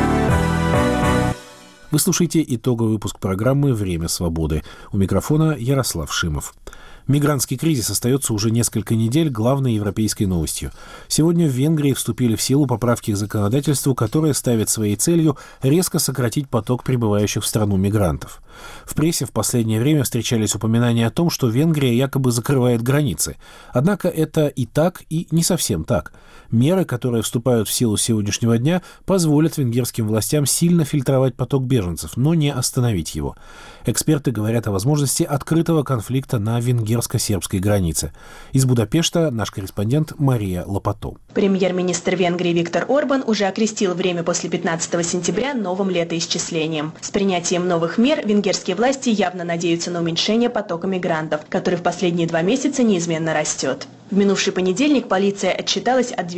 Вы слушаете итоговый выпуск программы «Время свободы». У микрофона Ярослав Шимов. Мигрантский кризис остается уже несколько недель главной европейской новостью. Сегодня в Венгрии вступили в силу поправки к законодательству, которые ставят своей целью резко сократить поток прибывающих в страну мигрантов. В прессе в последнее время встречались упоминания о том, что Венгрия якобы закрывает границы. Однако это и так, и не совсем так. Меры, которые вступают в силу с сегодняшнего дня, позволят венгерским властям сильно фильтровать поток беженцев, но не остановить его. Эксперты говорят о возможности открытого конфликта на венгерско-сербской границе. Из Будапешта наш корреспондент Мария Лопато. Премьер-министр Венгрии Виктор Орбан уже окрестил время после 15 сентября новым летоисчислением. С принятием новых мер венгерские власти явно надеются на уменьшение потока мигрантов, который в последние 2 месяца неизменно растет. В минувший понедельник полиция отчиталась о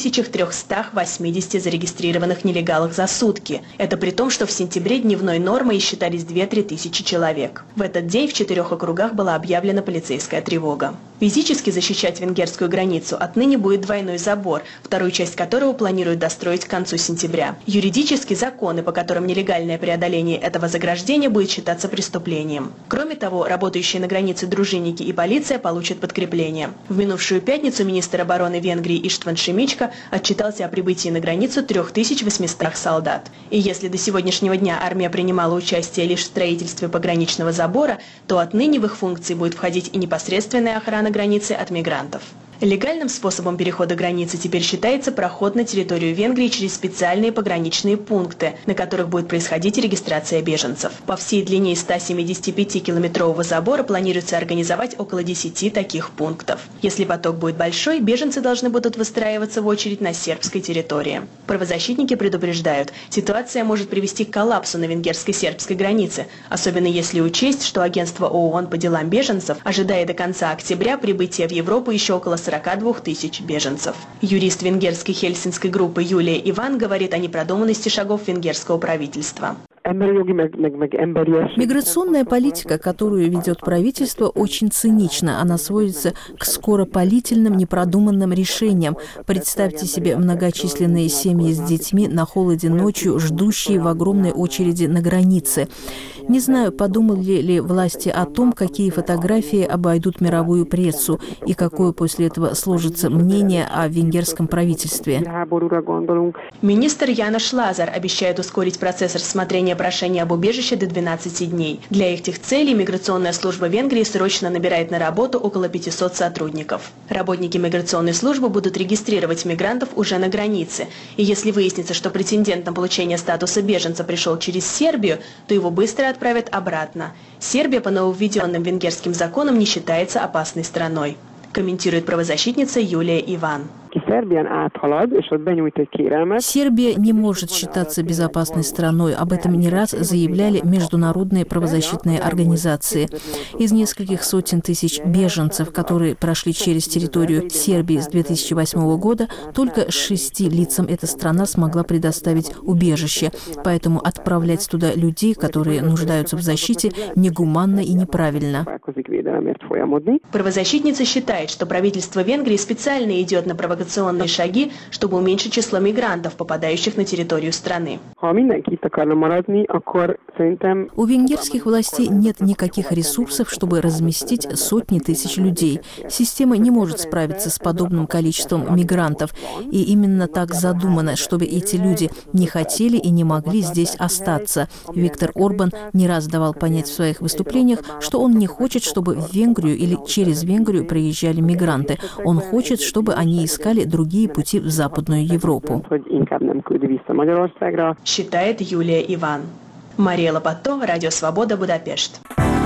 2380 зарегистрированных нелегалах за сутки. Это при том, что в сентябре дневной нормой считались 2-3 тысячи человек. В этот день в 4 округах была объявлена полицейская тревога. Физически защищать венгерскую границу отныне будет двойной забор, вторую часть которого планируют достроить к концу сентября. Юридически законы, по которым нелегальное преодоление этого заграждения будет считаться преступлением. Кроме того, работающие на границе дружинники и полиция получат подкрепление. В минувшую пятницу министр обороны Венгрии Иштван Шимичка отчитался о прибытии на границу 3800 солдат. И если до сегодняшнего дня армия принимала участие лишь в строительстве пограничного забора, то отныне в их функции будет входить и непосредственная охрана границы от мигрантов. Легальным способом перехода границы теперь считается проход на территорию Венгрии через специальные пограничные пункты, на которых будет происходить регистрация беженцев. По всей длине 175-километрового забора планируется организовать около 10 таких пунктов. Если поток будет большой, беженцы должны будут выстраиваться в очередь на сербской территории. Правозащитники предупреждают, ситуация может привести к коллапсу на венгерско-сербской границе, особенно если учесть, что агентство ООН по делам беженцев ожидает до конца октября прибытия в Европу еще около 42 тысяч беженцев. Юрист венгерской хельсинской группы Юлия Иван говорит о непродуманности шагов венгерского правительства. По Миграционная политика, которую ведет правительство, очень цинична. Она сводится к скоропалительным, непродуманным решениям. Представьте себе многочисленные семьи с детьми на холоде ночью, ждущие в огромной очереди на границе. Не знаю, подумали ли власти о том, какие фотографии обойдут мировую прессу и какое после этого сложится мнение о венгерском правительстве. Министр Янош Лазар обещает ускорить процесс рассмотрения прошения об убежище до 12 дней. Для этих целей миграционная служба Венгрии срочно набирает на работу около 500 сотрудников. Работники миграционной службы будут регистрировать мигрантов уже на границе. И если выяснится, что претендент на получение статуса беженца пришел через Сербию, то его быстро отправят обратно. Сербия по нововведенным венгерским законам не считается опасной страной, комментирует правозащитница Юлия Иван. Сербия не может считаться безопасной страной. Об этом не раз заявляли международные правозащитные организации. Из нескольких сотен тысяч беженцев, которые прошли через территорию Сербии с 2008 года, только 6 лицам эта страна смогла предоставить убежище. Поэтому отправлять туда людей, которые нуждаются в защите, негуманно и неправильно. Правозащитница считает, что правительство Венгрии специально идет на провокационные шаги, чтобы уменьшить число мигрантов, попадающих на территорию страны. У венгерских властей нет никаких ресурсов, чтобы разместить сотни тысяч людей. Система не может справиться с подобным количеством мигрантов. И именно так задумано, чтобы эти люди не хотели и не могли здесь остаться. Виктор Орбан не раз давал понять в своих выступлениях, что он не хочет, чтобы в Венгрию или через Венгрию приезжали мигранты. Он хочет, чтобы они искали другие пути в Западную Европу. Считает Юлия Иван. Мария Лопато, Радио Свобода, Будапешт.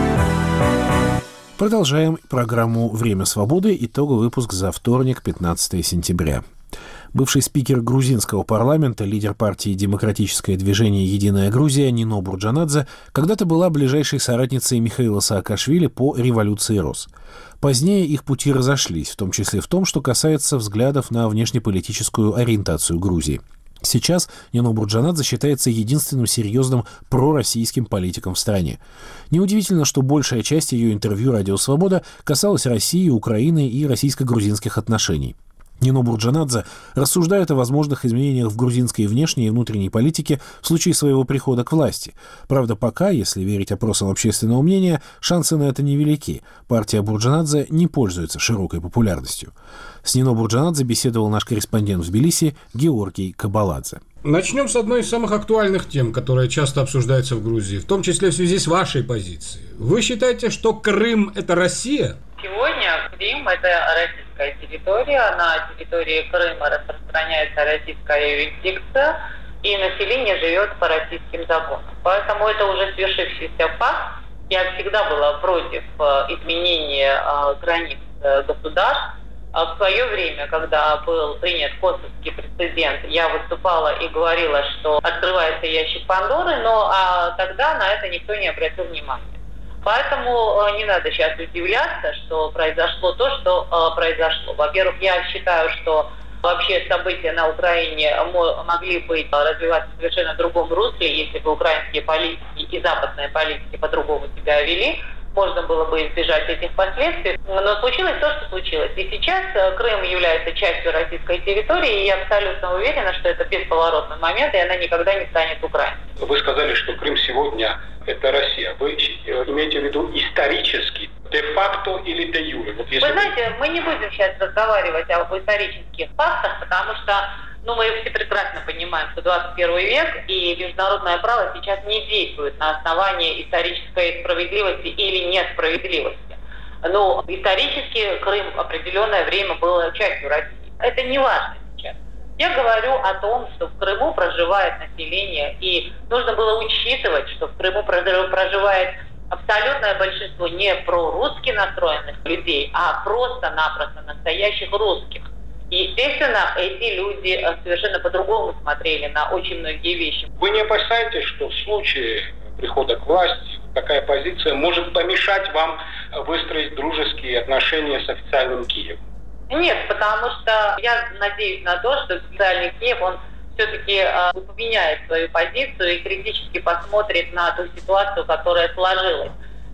Продолжаем программу «Время свободы». Итоговый выпуск за вторник, 15 сентября. Бывший спикер грузинского парламента, лидер партии «Демократическое движение «Единая Грузия» Нино Бурджанадзе когда-то была ближайшей соратницей Михаила Саакашвили по революции РОС. Позднее их пути разошлись, в том числе в том, что касается взглядов на внешнеполитическую ориентацию Грузии. Сейчас Нино Бурджанадзе считается единственным серьезным пророссийским политиком в стране. Неудивительно, что большая часть ее интервью «Радио Свобода» касалась России, Украины и российско-грузинских отношений. Нино Бурджанадзе рассуждает о возможных изменениях в грузинской внешней и внутренней политике в случае своего прихода к власти. Правда, пока, если верить опросам общественного мнения, шансы на это невелики. Партия Бурджанадзе не пользуется широкой популярностью. С Нино Бурджанадзе беседовал наш корреспондент в Тбилиси Георгий Кабаладзе. Начнем с одной из самых актуальных тем, которая часто обсуждается в Грузии, в том числе в связи с вашей позицией. Вы считаете, что Крым – это Россия? Сегодня Крым – это российская территория, на территории Крыма распространяется российская юрисдикция, и население живет по российским законам. Поэтому это уже свершившийся факт. Я всегда была против изменения границ государств. В свое время, когда был принят косовский прецедент, я выступала и говорила, что открывается ящик Пандоры, но тогда на это никто не обратил внимания. Поэтому не надо сейчас удивляться, что произошло то, что произошло. Во-первых, я считаю, что вообще события на Украине могли быть развиваться в совершенно другом русле, если бы украинские политики и западные политики по-другому себя вели. Можно было бы избежать этих последствий. Но случилось то, что случилось. И сейчас Крым является частью российской территории, и я абсолютно уверена, что это бесповоротный момент, и она никогда не станет украинской. Вы сказали, что Крым сегодня – это Россия. Вы имеете в виду исторически, де-факто или де-юре? Вы знаете, мы не будем сейчас разговаривать об исторических фактах, потому что мы все прекрасно понимаем, что 21 век и международное право сейчас не действует на основании исторической справедливости или несправедливости. Но исторически Крым определенное время был частью России. Это не важно сейчас. Я говорю о том, что в Крыму проживает население, и нужно было учитывать, что в Крыму проживает абсолютное большинство не прорусски настроенных людей, а просто-напросто настоящих русских. Естественно, эти люди совершенно по-другому смотрели на очень многие вещи. Вы не опасаетесь, что в случае прихода к власти такая позиция может помешать вам выстроить дружеские отношения с официальным Киевом? Нет, потому что я надеюсь на то, что официальный Киев, он все-таки поменяет свою позицию и критически посмотрит на ту ситуацию, которая сложилась.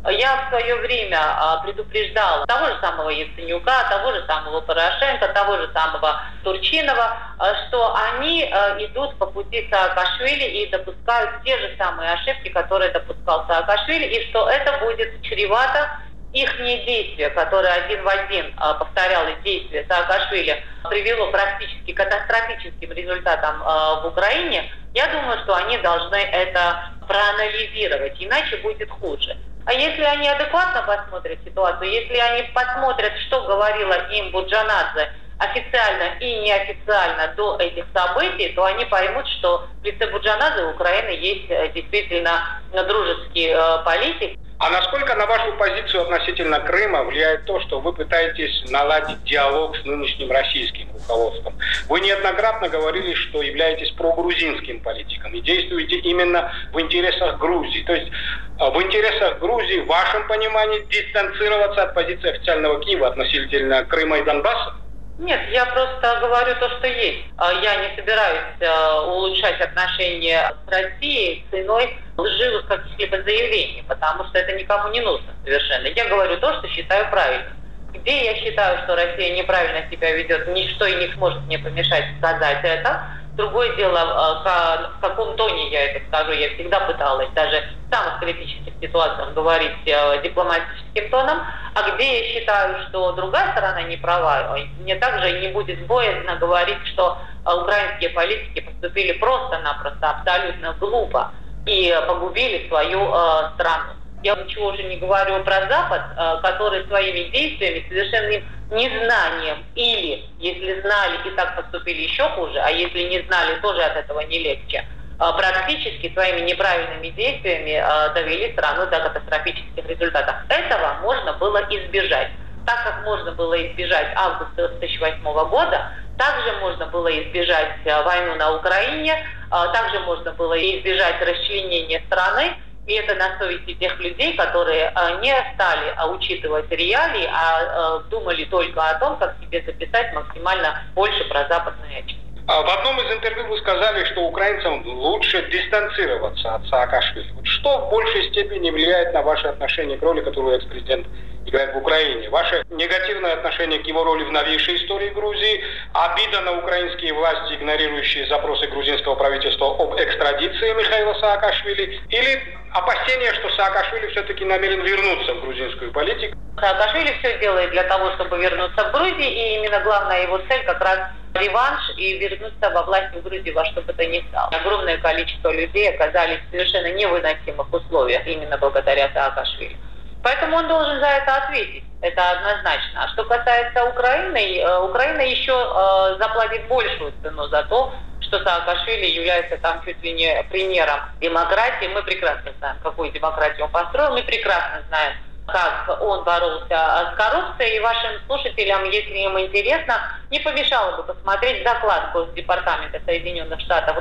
Я в свое время предупреждала того же самого Яценюка, того же самого Порошенко, того же самого Турчинова, что они идут по пути Саакашвили и допускают те же самые ошибки, которые допускал Саакашвили, и что это будет чревато их действия, которые один в один повторял действия Саакашвили, привело практически к катастрофическим результатам в Украине. Я думаю, что они должны это проанализировать, иначе будет хуже. А если они адекватно посмотрят ситуацию, если они посмотрят, что говорила им Бурджанадзе официально и неофициально до этих событий, то они поймут, что в лице Бурджанадзе у Украины есть действительно дружеский политик. А насколько на вашу позицию относительно Крыма влияет то, что вы пытаетесь наладить диалог с нынешним российским руководством? Вы неоднократно говорили, что являетесь прогрузинским политиком и действуете именно в интересах Грузии. То есть в интересах Грузии, в вашем понимании, дистанцироваться от позиции официального Киева относительно Крыма и Донбасса? Нет, я просто говорю то, что есть. Я не собираюсь улучшать отношения с Россией ценой лживых каких-либо заявлений, потому что это никому не нужно совершенно. Я говорю то, что считаю правильным. Где я считаю, что Россия неправильно себя ведет, ничто и не сможет мне помешать сказать это. Другое дело, в каком тоне я это скажу. Я всегда пыталась даже в самых критических ситуациях говорить дипломатическим тоном. А где я считаю, что другая сторона не права, мне также не будет боязно говорить, что украинские политики поступили просто-напросто абсолютно глупо и погубили свою страну. Я ничего уже не говорю про Запад, который своими действиями, совершенным незнанием, или, если знали и так поступили еще хуже, а если не знали, тоже от этого не легче, практически своими неправильными действиями довели страну до катастрофических результатов. Этого можно было избежать. Так как можно было избежать августа 2008 года, также можно было избежать войну на Украине, также можно было избежать расчленения страны. И это на совести тех людей, которые не стали учитывать реалии, а думали только о том, как себе записать максимально больше про западные очки. В одном из интервью вы сказали, что украинцам лучше дистанцироваться от Саакашвили. Что в большей степени влияет на ваши отношения к роли, которую экс-президент играет в Украине? Ваше негативное отношение к его роли в новейшей истории Грузии, обида на украинские власти, игнорирующие запросы грузинского правительства об экстрадиции Михаила Саакашвили, или опасение, что Саакашвили все-таки намерен вернуться в грузинскую политику? Саакашвили все делает для того, чтобы вернуться в Грузию, и именно главная его цель как раз реванш и вернуться во власть в Грузии во что бы то ни стало. Огромное количество людей оказались в совершенно невыносимых условиях именно благодаря Саакашвили. Поэтому он должен за это ответить. Это однозначно. А что касается Украины, Украина еще заплатит большую цену за то, что Саакашвили является там чуть ли не примером демократии. Мы прекрасно знаем, какую демократию он построил. Мы прекрасно знаем, как он боролся с коррупцией. И вашим слушателям, если им интересно, не помешало бы посмотреть доклад Госдепартамента Соединенных Штатов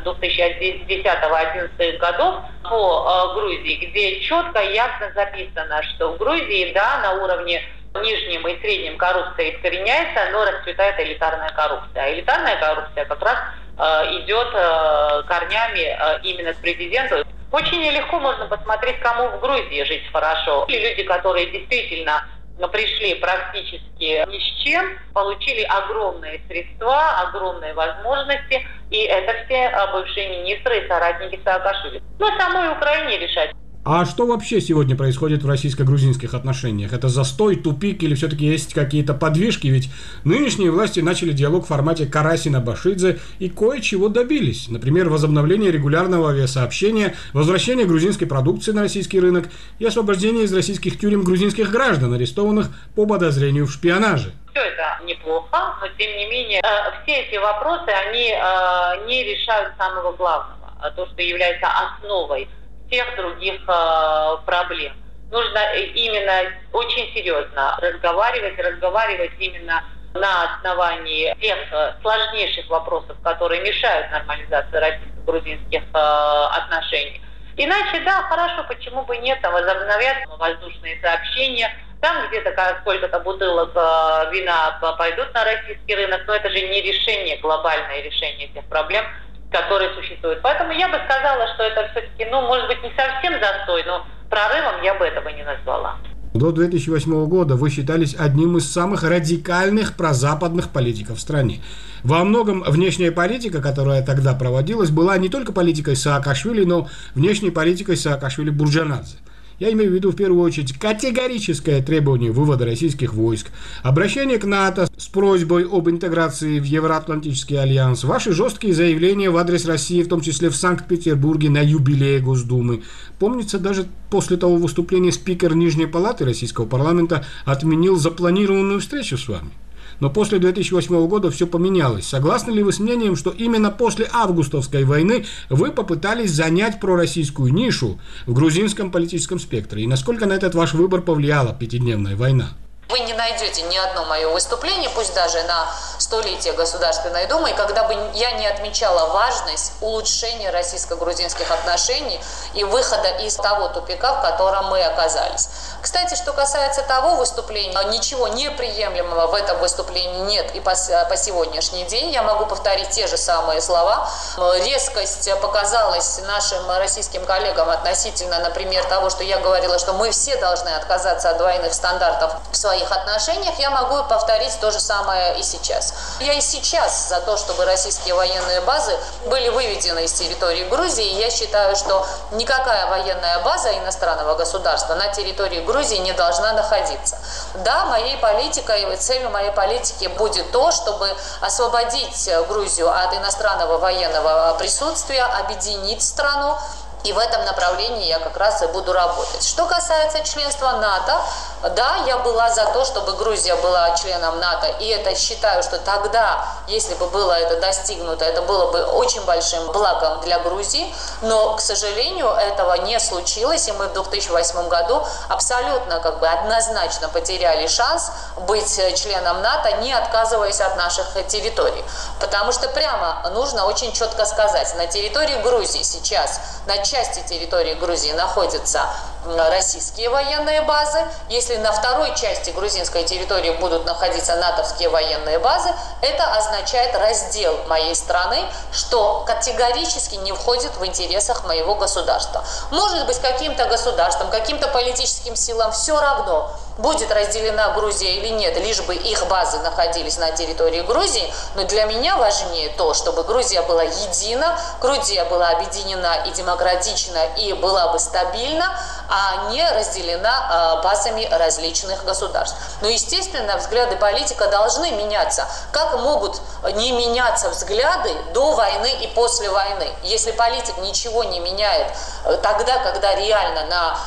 2010-2011 годов по Грузии, где четко и ясно записано, что в Грузии, да, на уровне нижнем и среднем коррупция искореняется, но расцветает элитарная коррупция. А элитарная коррупция как раз идет корнями именно к президенту. Очень легко можно посмотреть, кому в Грузии жить хорошо. И люди, которые действительно пришли практически ни с чем, получили огромные средства, огромные возможности, и это все бывшие министры и соратники Саакашвили. Но самой Украине решать. А что вообще сегодня происходит в российско-грузинских отношениях? Это застой, тупик или все-таки есть какие-то подвижки? Ведь нынешние власти начали диалог в формате Карасина-Башидзе и кое-чего добились. Например, возобновление регулярного авиасообщения, возвращение грузинской продукции на российский рынок и освобождение из российских тюрем грузинских граждан, арестованных по подозрению в шпионаже. Все это неплохо, но тем не менее все эти вопросы, они не решают самого главного, то, что является основой всех других проблем. Нужно именно очень серьезно разговаривать именно на основании тех сложнейших вопросов, которые мешают нормализации российско-грузинских отношений. Иначе, да, хорошо, почему бы нет, возобновят воздушные сообщения, там где-то сколько-то бутылок вина пойдут на российский рынок, но это же не решение, глобальное решение этих проблем. который существует. Поэтому я бы сказала, что это все-таки, может быть, не совсем застой, но прорывом я бы этого не назвала. До 2008 года вы считались одним из самых радикальных прозападных политиков в стране. Во многом внешняя политика, которая тогда проводилась, была не только политикой Саакашвили, но внешней политикой Саакашвили-Бурджанадзе. Я имею в виду в первую очередь категорическое требование вывода российских войск, обращение к НАТО с просьбой об интеграции в Евроатлантический альянс, ваши жесткие заявления в адрес России, в том числе в Санкт-Петербурге на юбилее Госдумы. Помнится, даже после того выступления спикер Нижней палаты российского парламента отменил запланированную встречу с вами. Но после 2008 года все поменялось. Согласны ли вы с мнением, что именно после августовской войны вы попытались занять пророссийскую нишу в грузинском политическом спектре? И насколько на этот ваш выбор повлияла пятидневная война? Вы не найдете ни одно мое выступление, пусть даже на столетие Государственной Думы, когда бы я не отмечала важность улучшения российско-грузинских отношений и выхода из того тупика, в котором мы оказались. Кстати, что касается того выступления, ничего неприемлемого в этом выступлении нет и по сегодняшний день. Я могу повторить те же самые слова. Резкость показалась нашим российским коллегам относительно, например, того, что я говорила, что мы все должны отказаться от двойных стандартов в своих отношениях. Я могу повторить то же самое и сейчас. Я и сейчас за то, чтобы российские военные базы были выведены из территории Грузии. Я считаю, что никакая военная база иностранного государства на территории Грузии не должна находиться. Да, моей политикой, целью моей политики будет то, чтобы освободить Грузию от иностранного военного присутствия, объединить страну. И в этом направлении я как раз и буду работать. Что касается членства НАТО, да, я была за то, чтобы Грузия была членом НАТО. И это считаю, что тогда, если бы было это достигнуто, это было бы очень большим благом для Грузии. Но, к сожалению, этого не случилось. И мы в 2008 году абсолютно однозначно потеряли шанс быть членом НАТО, не отказываясь от наших территорий. Потому что прямо нужно очень четко сказать, на территории Грузии сейчас, на части территории Грузии находятся российские военные базы. Если на второй части грузинской территории будут находиться натовские военные базы, это означает раздел моей страны, что категорически не входит в интересах моего государства. Может быть, каким-то государством, каким-то политическим силам все равно, будет разделена Грузия или нет, лишь бы их базы находились на территории Грузии. Но для меня важнее то, чтобы Грузия была едина, Грузия была объединена и демократична, и была бы стабильна, а не разделена базами различных государств. Но, естественно, взгляды политика должны меняться. Как могут не меняться взгляды до войны и после войны? Если политик ничего не меняет, тогда, когда реально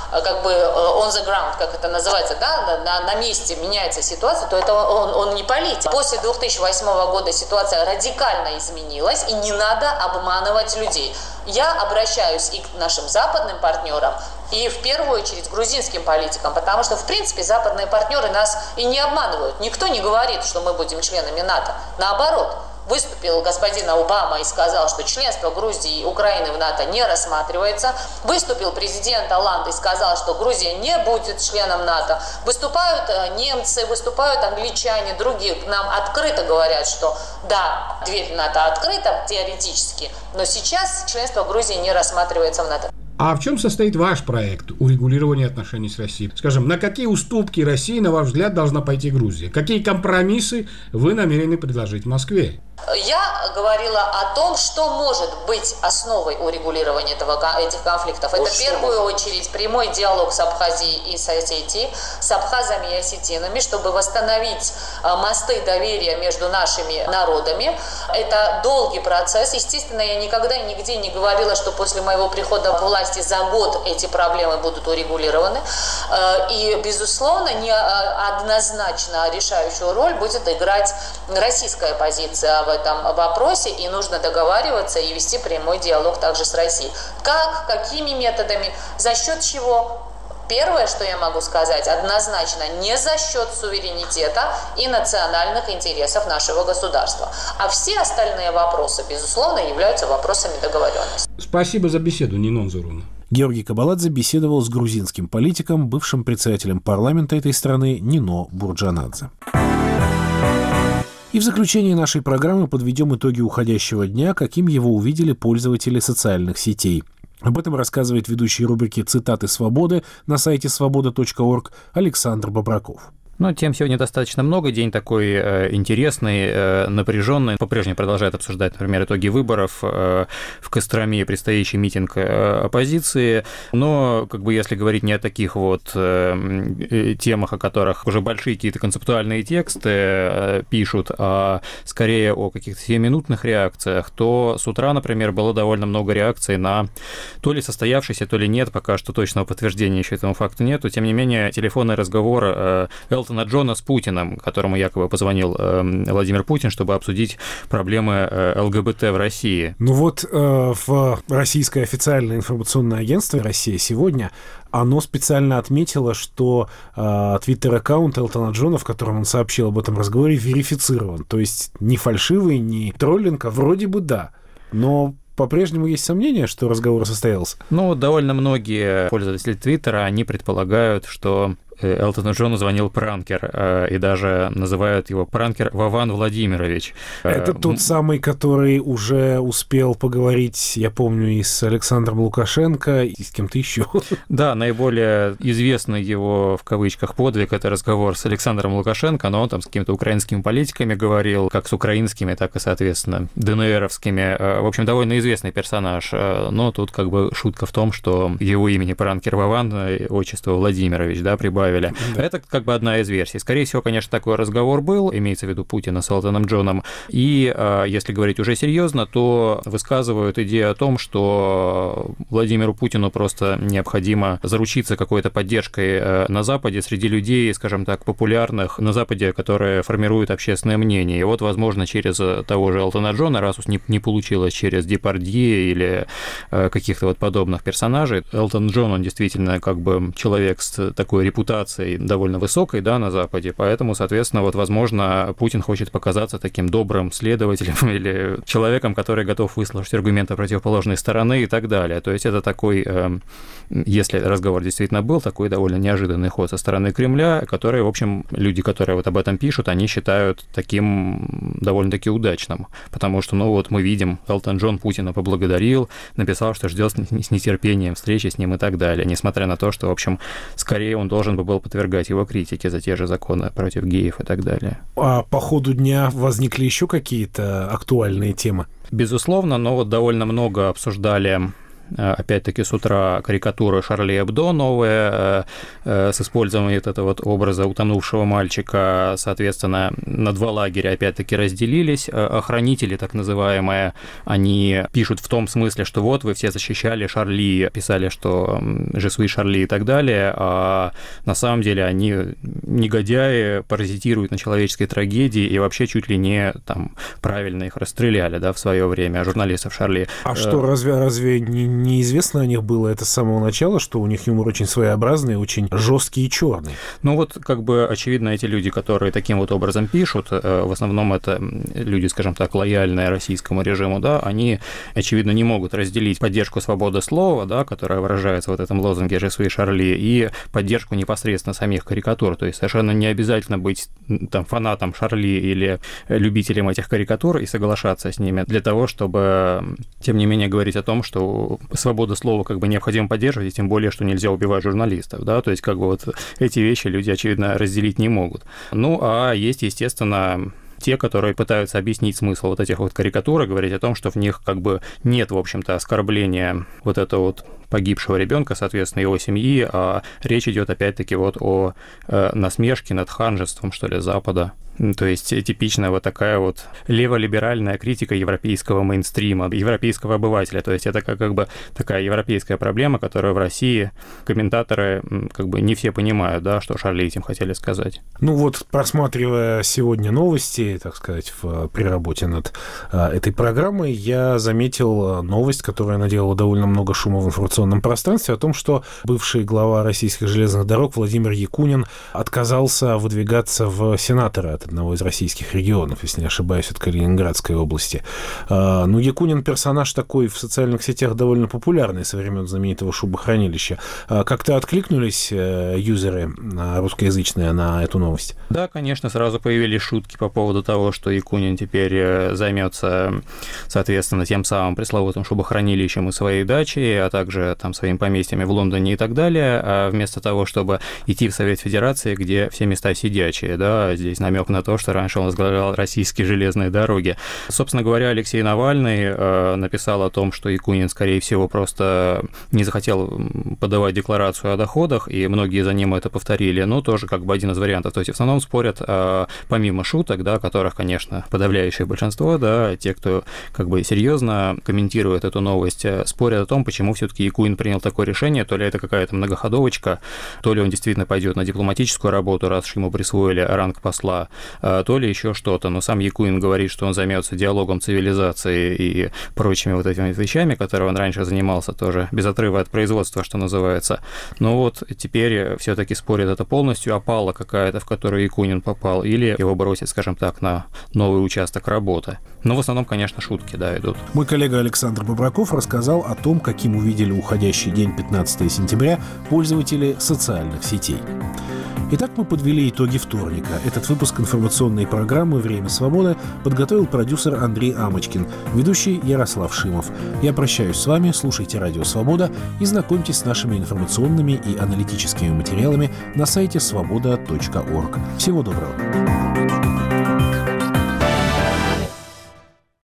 on the ground, как это называется, да, на месте меняется ситуация, то это он не политик. После 2008 года ситуация радикально изменилась, и не надо обманывать людей. Я обращаюсь и к нашим западным партнерам, и в первую очередь грузинским политикам, потому что, в принципе, западные партнеры нас и не обманывают. Никто не говорит, что мы будем членами НАТО. Наоборот, выступил господин Обама и сказал, что членство Грузии и Украины в НАТО не рассматривается. Выступил президент Оланды и сказал, что Грузия не будет членом НАТО. Выступают немцы, выступают англичане, другие нам открыто говорят, что да, дверь НАТО открыта теоретически, но сейчас членство Грузии не рассматривается в НАТО. А в чем состоит ваш проект урегулирования отношений с Россией? Скажем, на какие уступки России, на ваш взгляд, должна пойти Грузия? Какие компромиссы вы намерены предложить Москве? Я говорила о том, что может быть основой урегулирования этих конфликтов. Это в первую очередь прямой диалог с Абхазией и с Осетией, с абхазами и осетинами, чтобы восстановить мосты доверия между нашими народами. Это долгий процесс. Естественно, я никогда и нигде не говорила, что после моего прихода к власти за год эти проблемы будут урегулированы. И, безусловно, неоднозначно решающую роль будет играть российская позиция в этом вопросе, и нужно договариваться и вести прямой диалог также с Россией. Как, какими методами, за счет чего? Первое, что я могу сказать, однозначно не за счет суверенитета и национальных интересов нашего государства. А все остальные вопросы, безусловно, являются вопросами договоренности. Спасибо за беседу, Нинон Зуруна. Георгий Кабаладзе беседовал с грузинским политиком, бывшим председателем парламента этой страны Нино Бурджанадзе. И в заключение нашей программы подведем итоги уходящего дня, каким его увидели пользователи социальных сетей. Об этом рассказывает ведущий рубрики «Цитаты свободы» на сайте svoboda.org Александр Бобраков. Ну, тем сегодня достаточно много. День такой интересный, напряженный. По-прежнему продолжает обсуждать, например, итоги выборов в Костроме, предстоящий митинг оппозиции. Но, если говорить не о таких вот темах, о которых уже большие какие-то концептуальные тексты пишут, а скорее о каких-то 7-минутных реакциях, то с утра, например, было довольно много реакций на то ли состоявшийся, то ли нет, пока что точного подтверждения еще этому факту нету. Тем не менее, телефонный разговор Элтона Джона с Путиным, которому якобы позвонил Владимир Путин, чтобы обсудить проблемы ЛГБТ в России. Ну вот в российское официальное информационное агентство «Россия сегодня» оно специально отметило, что твиттер-аккаунт Элтона Джона, в котором он сообщил об этом разговоре, верифицирован. То есть не фальшивый, не троллинг, а вроде бы да. Но по-прежнему есть сомнения, что разговор состоялся? Ну, довольно многие пользователи Твиттера, они предполагают, что Элтону Джону звонил пранкер, и даже называют его пранкер Вован Владимирович. Это тот самый, который уже успел поговорить, я помню, и с Александром Лукашенко, и с кем-то еще. Да, наиболее известный его, в кавычках, подвиг — это разговор с Александром Лукашенко, но он там с какими-то украинскими политиками говорил, как с украинскими, так и, соответственно, ДНРовскими. В общем, довольно известный персонаж, но тут шутка в том, что его имени пранкер Вован, отчество Владимирович, да, прибавили. Да. Это одна из версий. Скорее всего, конечно, такой разговор был, имеется в виду Путина с Элтоном Джоном. И если говорить уже серьезно, то высказывают идею о том, что Владимиру Путину просто необходимо заручиться какой-то поддержкой на Западе среди людей, скажем так, популярных на Западе, которые формируют общественное мнение. И вот, возможно, через того же Элтона Джона, раз уж не получилось через Депардье или каких-то вот подобных персонажей, Элтон Джон, он действительно человек с такой репутацией довольно высокой, да, на Западе, поэтому, соответственно, возможно, Путин хочет показаться таким добрым следователем или человеком, который готов выслушать аргументы противоположной стороны и так далее. То есть это такой, если разговор действительно был, такой довольно неожиданный ход со стороны Кремля, который, в общем, люди, которые об этом пишут, они считают таким довольно-таки удачным, потому что, мы видим, Элтон Джон Путина поблагодарил, написал, что ждет с нетерпением встречи с ним и так далее, несмотря на то, что, в общем, скорее он должен был подвергать его критике за те же законы против геев и так далее. А по ходу дня возникли еще какие-то актуальные темы? Безусловно, но довольно много обсуждали, опять-таки, с утра карикатуры Шарли Эбдо новые с использованием этого образа утонувшего мальчика. Соответственно, на два лагеря опять-таки разделились. Охранители, так называемые, они пишут в том смысле, что вот вы все защищали Шарли, писали, что «Je suis Шарли» и так далее, а на самом деле они негодяи, паразитируют на человеческой трагедии и вообще чуть ли не правильно их расстреляли, да, в свое время, журналистов Шарли. А что, разве неизвестно о них было это с самого начала, что у них юмор очень своеобразный, очень жесткий и черный? Очевидно, эти люди, которые таким вот образом пишут, в основном это люди, скажем так, лояльные российскому режиму, да, они, очевидно, не могут разделить поддержку свободы слова, да, которая выражается в этом лозунге «Je suis Шарли», и поддержку непосредственно самих карикатур. То есть совершенно не обязательно быть фанатом Шарли или любителем этих карикатур и соглашаться с ними для того, чтобы, тем не менее, говорить о том, что свободу слова необходимо поддерживать, и тем более, что нельзя убивать журналистов, да, то есть эти вещи люди, очевидно, разделить не могут. А есть, естественно, те, которые пытаются объяснить смысл этих карикатур и говорить о том, что в них нет, в общем-то, оскорбления этого погибшего ребенка, соответственно, его семьи, а речь идет опять-таки о насмешке над ханжеством, что ли, Запада. То есть типичная такая леволиберальная критика европейского мейнстрима, европейского обывателя. То есть это такая европейская проблема, которую в России комментаторы не все понимают, да, что Шарли этим хотели сказать. Просматривая сегодня новости, так сказать, при работе над этой программой, я заметил новость, которая наделала довольно много шума в информационном пространстве, о том, что бывший глава российских железных дорог Владимир Якунин отказался выдвигаться в сенаторы от одного из российских регионов, если не ошибаюсь, от Калининградской области. Ну, Якунин персонаж такой в социальных сетях довольно популярный со времен знаменитого шубохранилища. Как-то откликнулись юзеры русскоязычные на эту новость? Да, конечно, сразу появились шутки по поводу того, что Якунин теперь займется, соответственно, тем самым пресловутым шубохранилищем и своей дачей, а также там своими поместьями в Лондоне и так далее, а вместо того, чтобы идти в Совет Федерации, где все места сидячие, да, здесь намек на то, что раньше он возглавлял российские железные дороги. Собственно говоря, Алексей Навальный написал о том, что Якунин, скорее всего, просто не захотел подавать декларацию о доходах, и многие за ним это повторили, но тоже как бы один из вариантов. То есть в основном спорят, помимо шуток, да, которых, конечно, подавляющее большинство, да, те, кто как бы серьезно комментирует эту новость, спорят о том, почему все-таки Якунин принял такое решение, то ли это какая-то многоходовочка, то ли он действительно пойдет на дипломатическую работу, раз уж ему присвоили ранг посла, то ли еще что-то. Но сам Якунин говорит, что он займется диалогом цивилизации и прочими вот этими вещами, которыми он раньше занимался, тоже без отрыва от производства, что называется. Но вот теперь все-таки спорят, это полностью опала какая-то, в которую Якунин попал, или его бросят, скажем так, на новый участок работы. Но в основном, конечно, шутки, да, идут. Мой коллега Александр Бобраков рассказал о том, каким увидели уходящий день 15 сентября пользователи социальных сетей. Итак, мы подвели итоги вторника. Этот выпуск информационной программы «Время свободы» подготовил продюсер Андрей Амочкин, ведущий Ярослав Шимов. Я прощаюсь с вами, слушайте «Радио Свобода» и знакомьтесь с нашими информационными и аналитическими материалами на сайте svoboda.org. Всего доброго.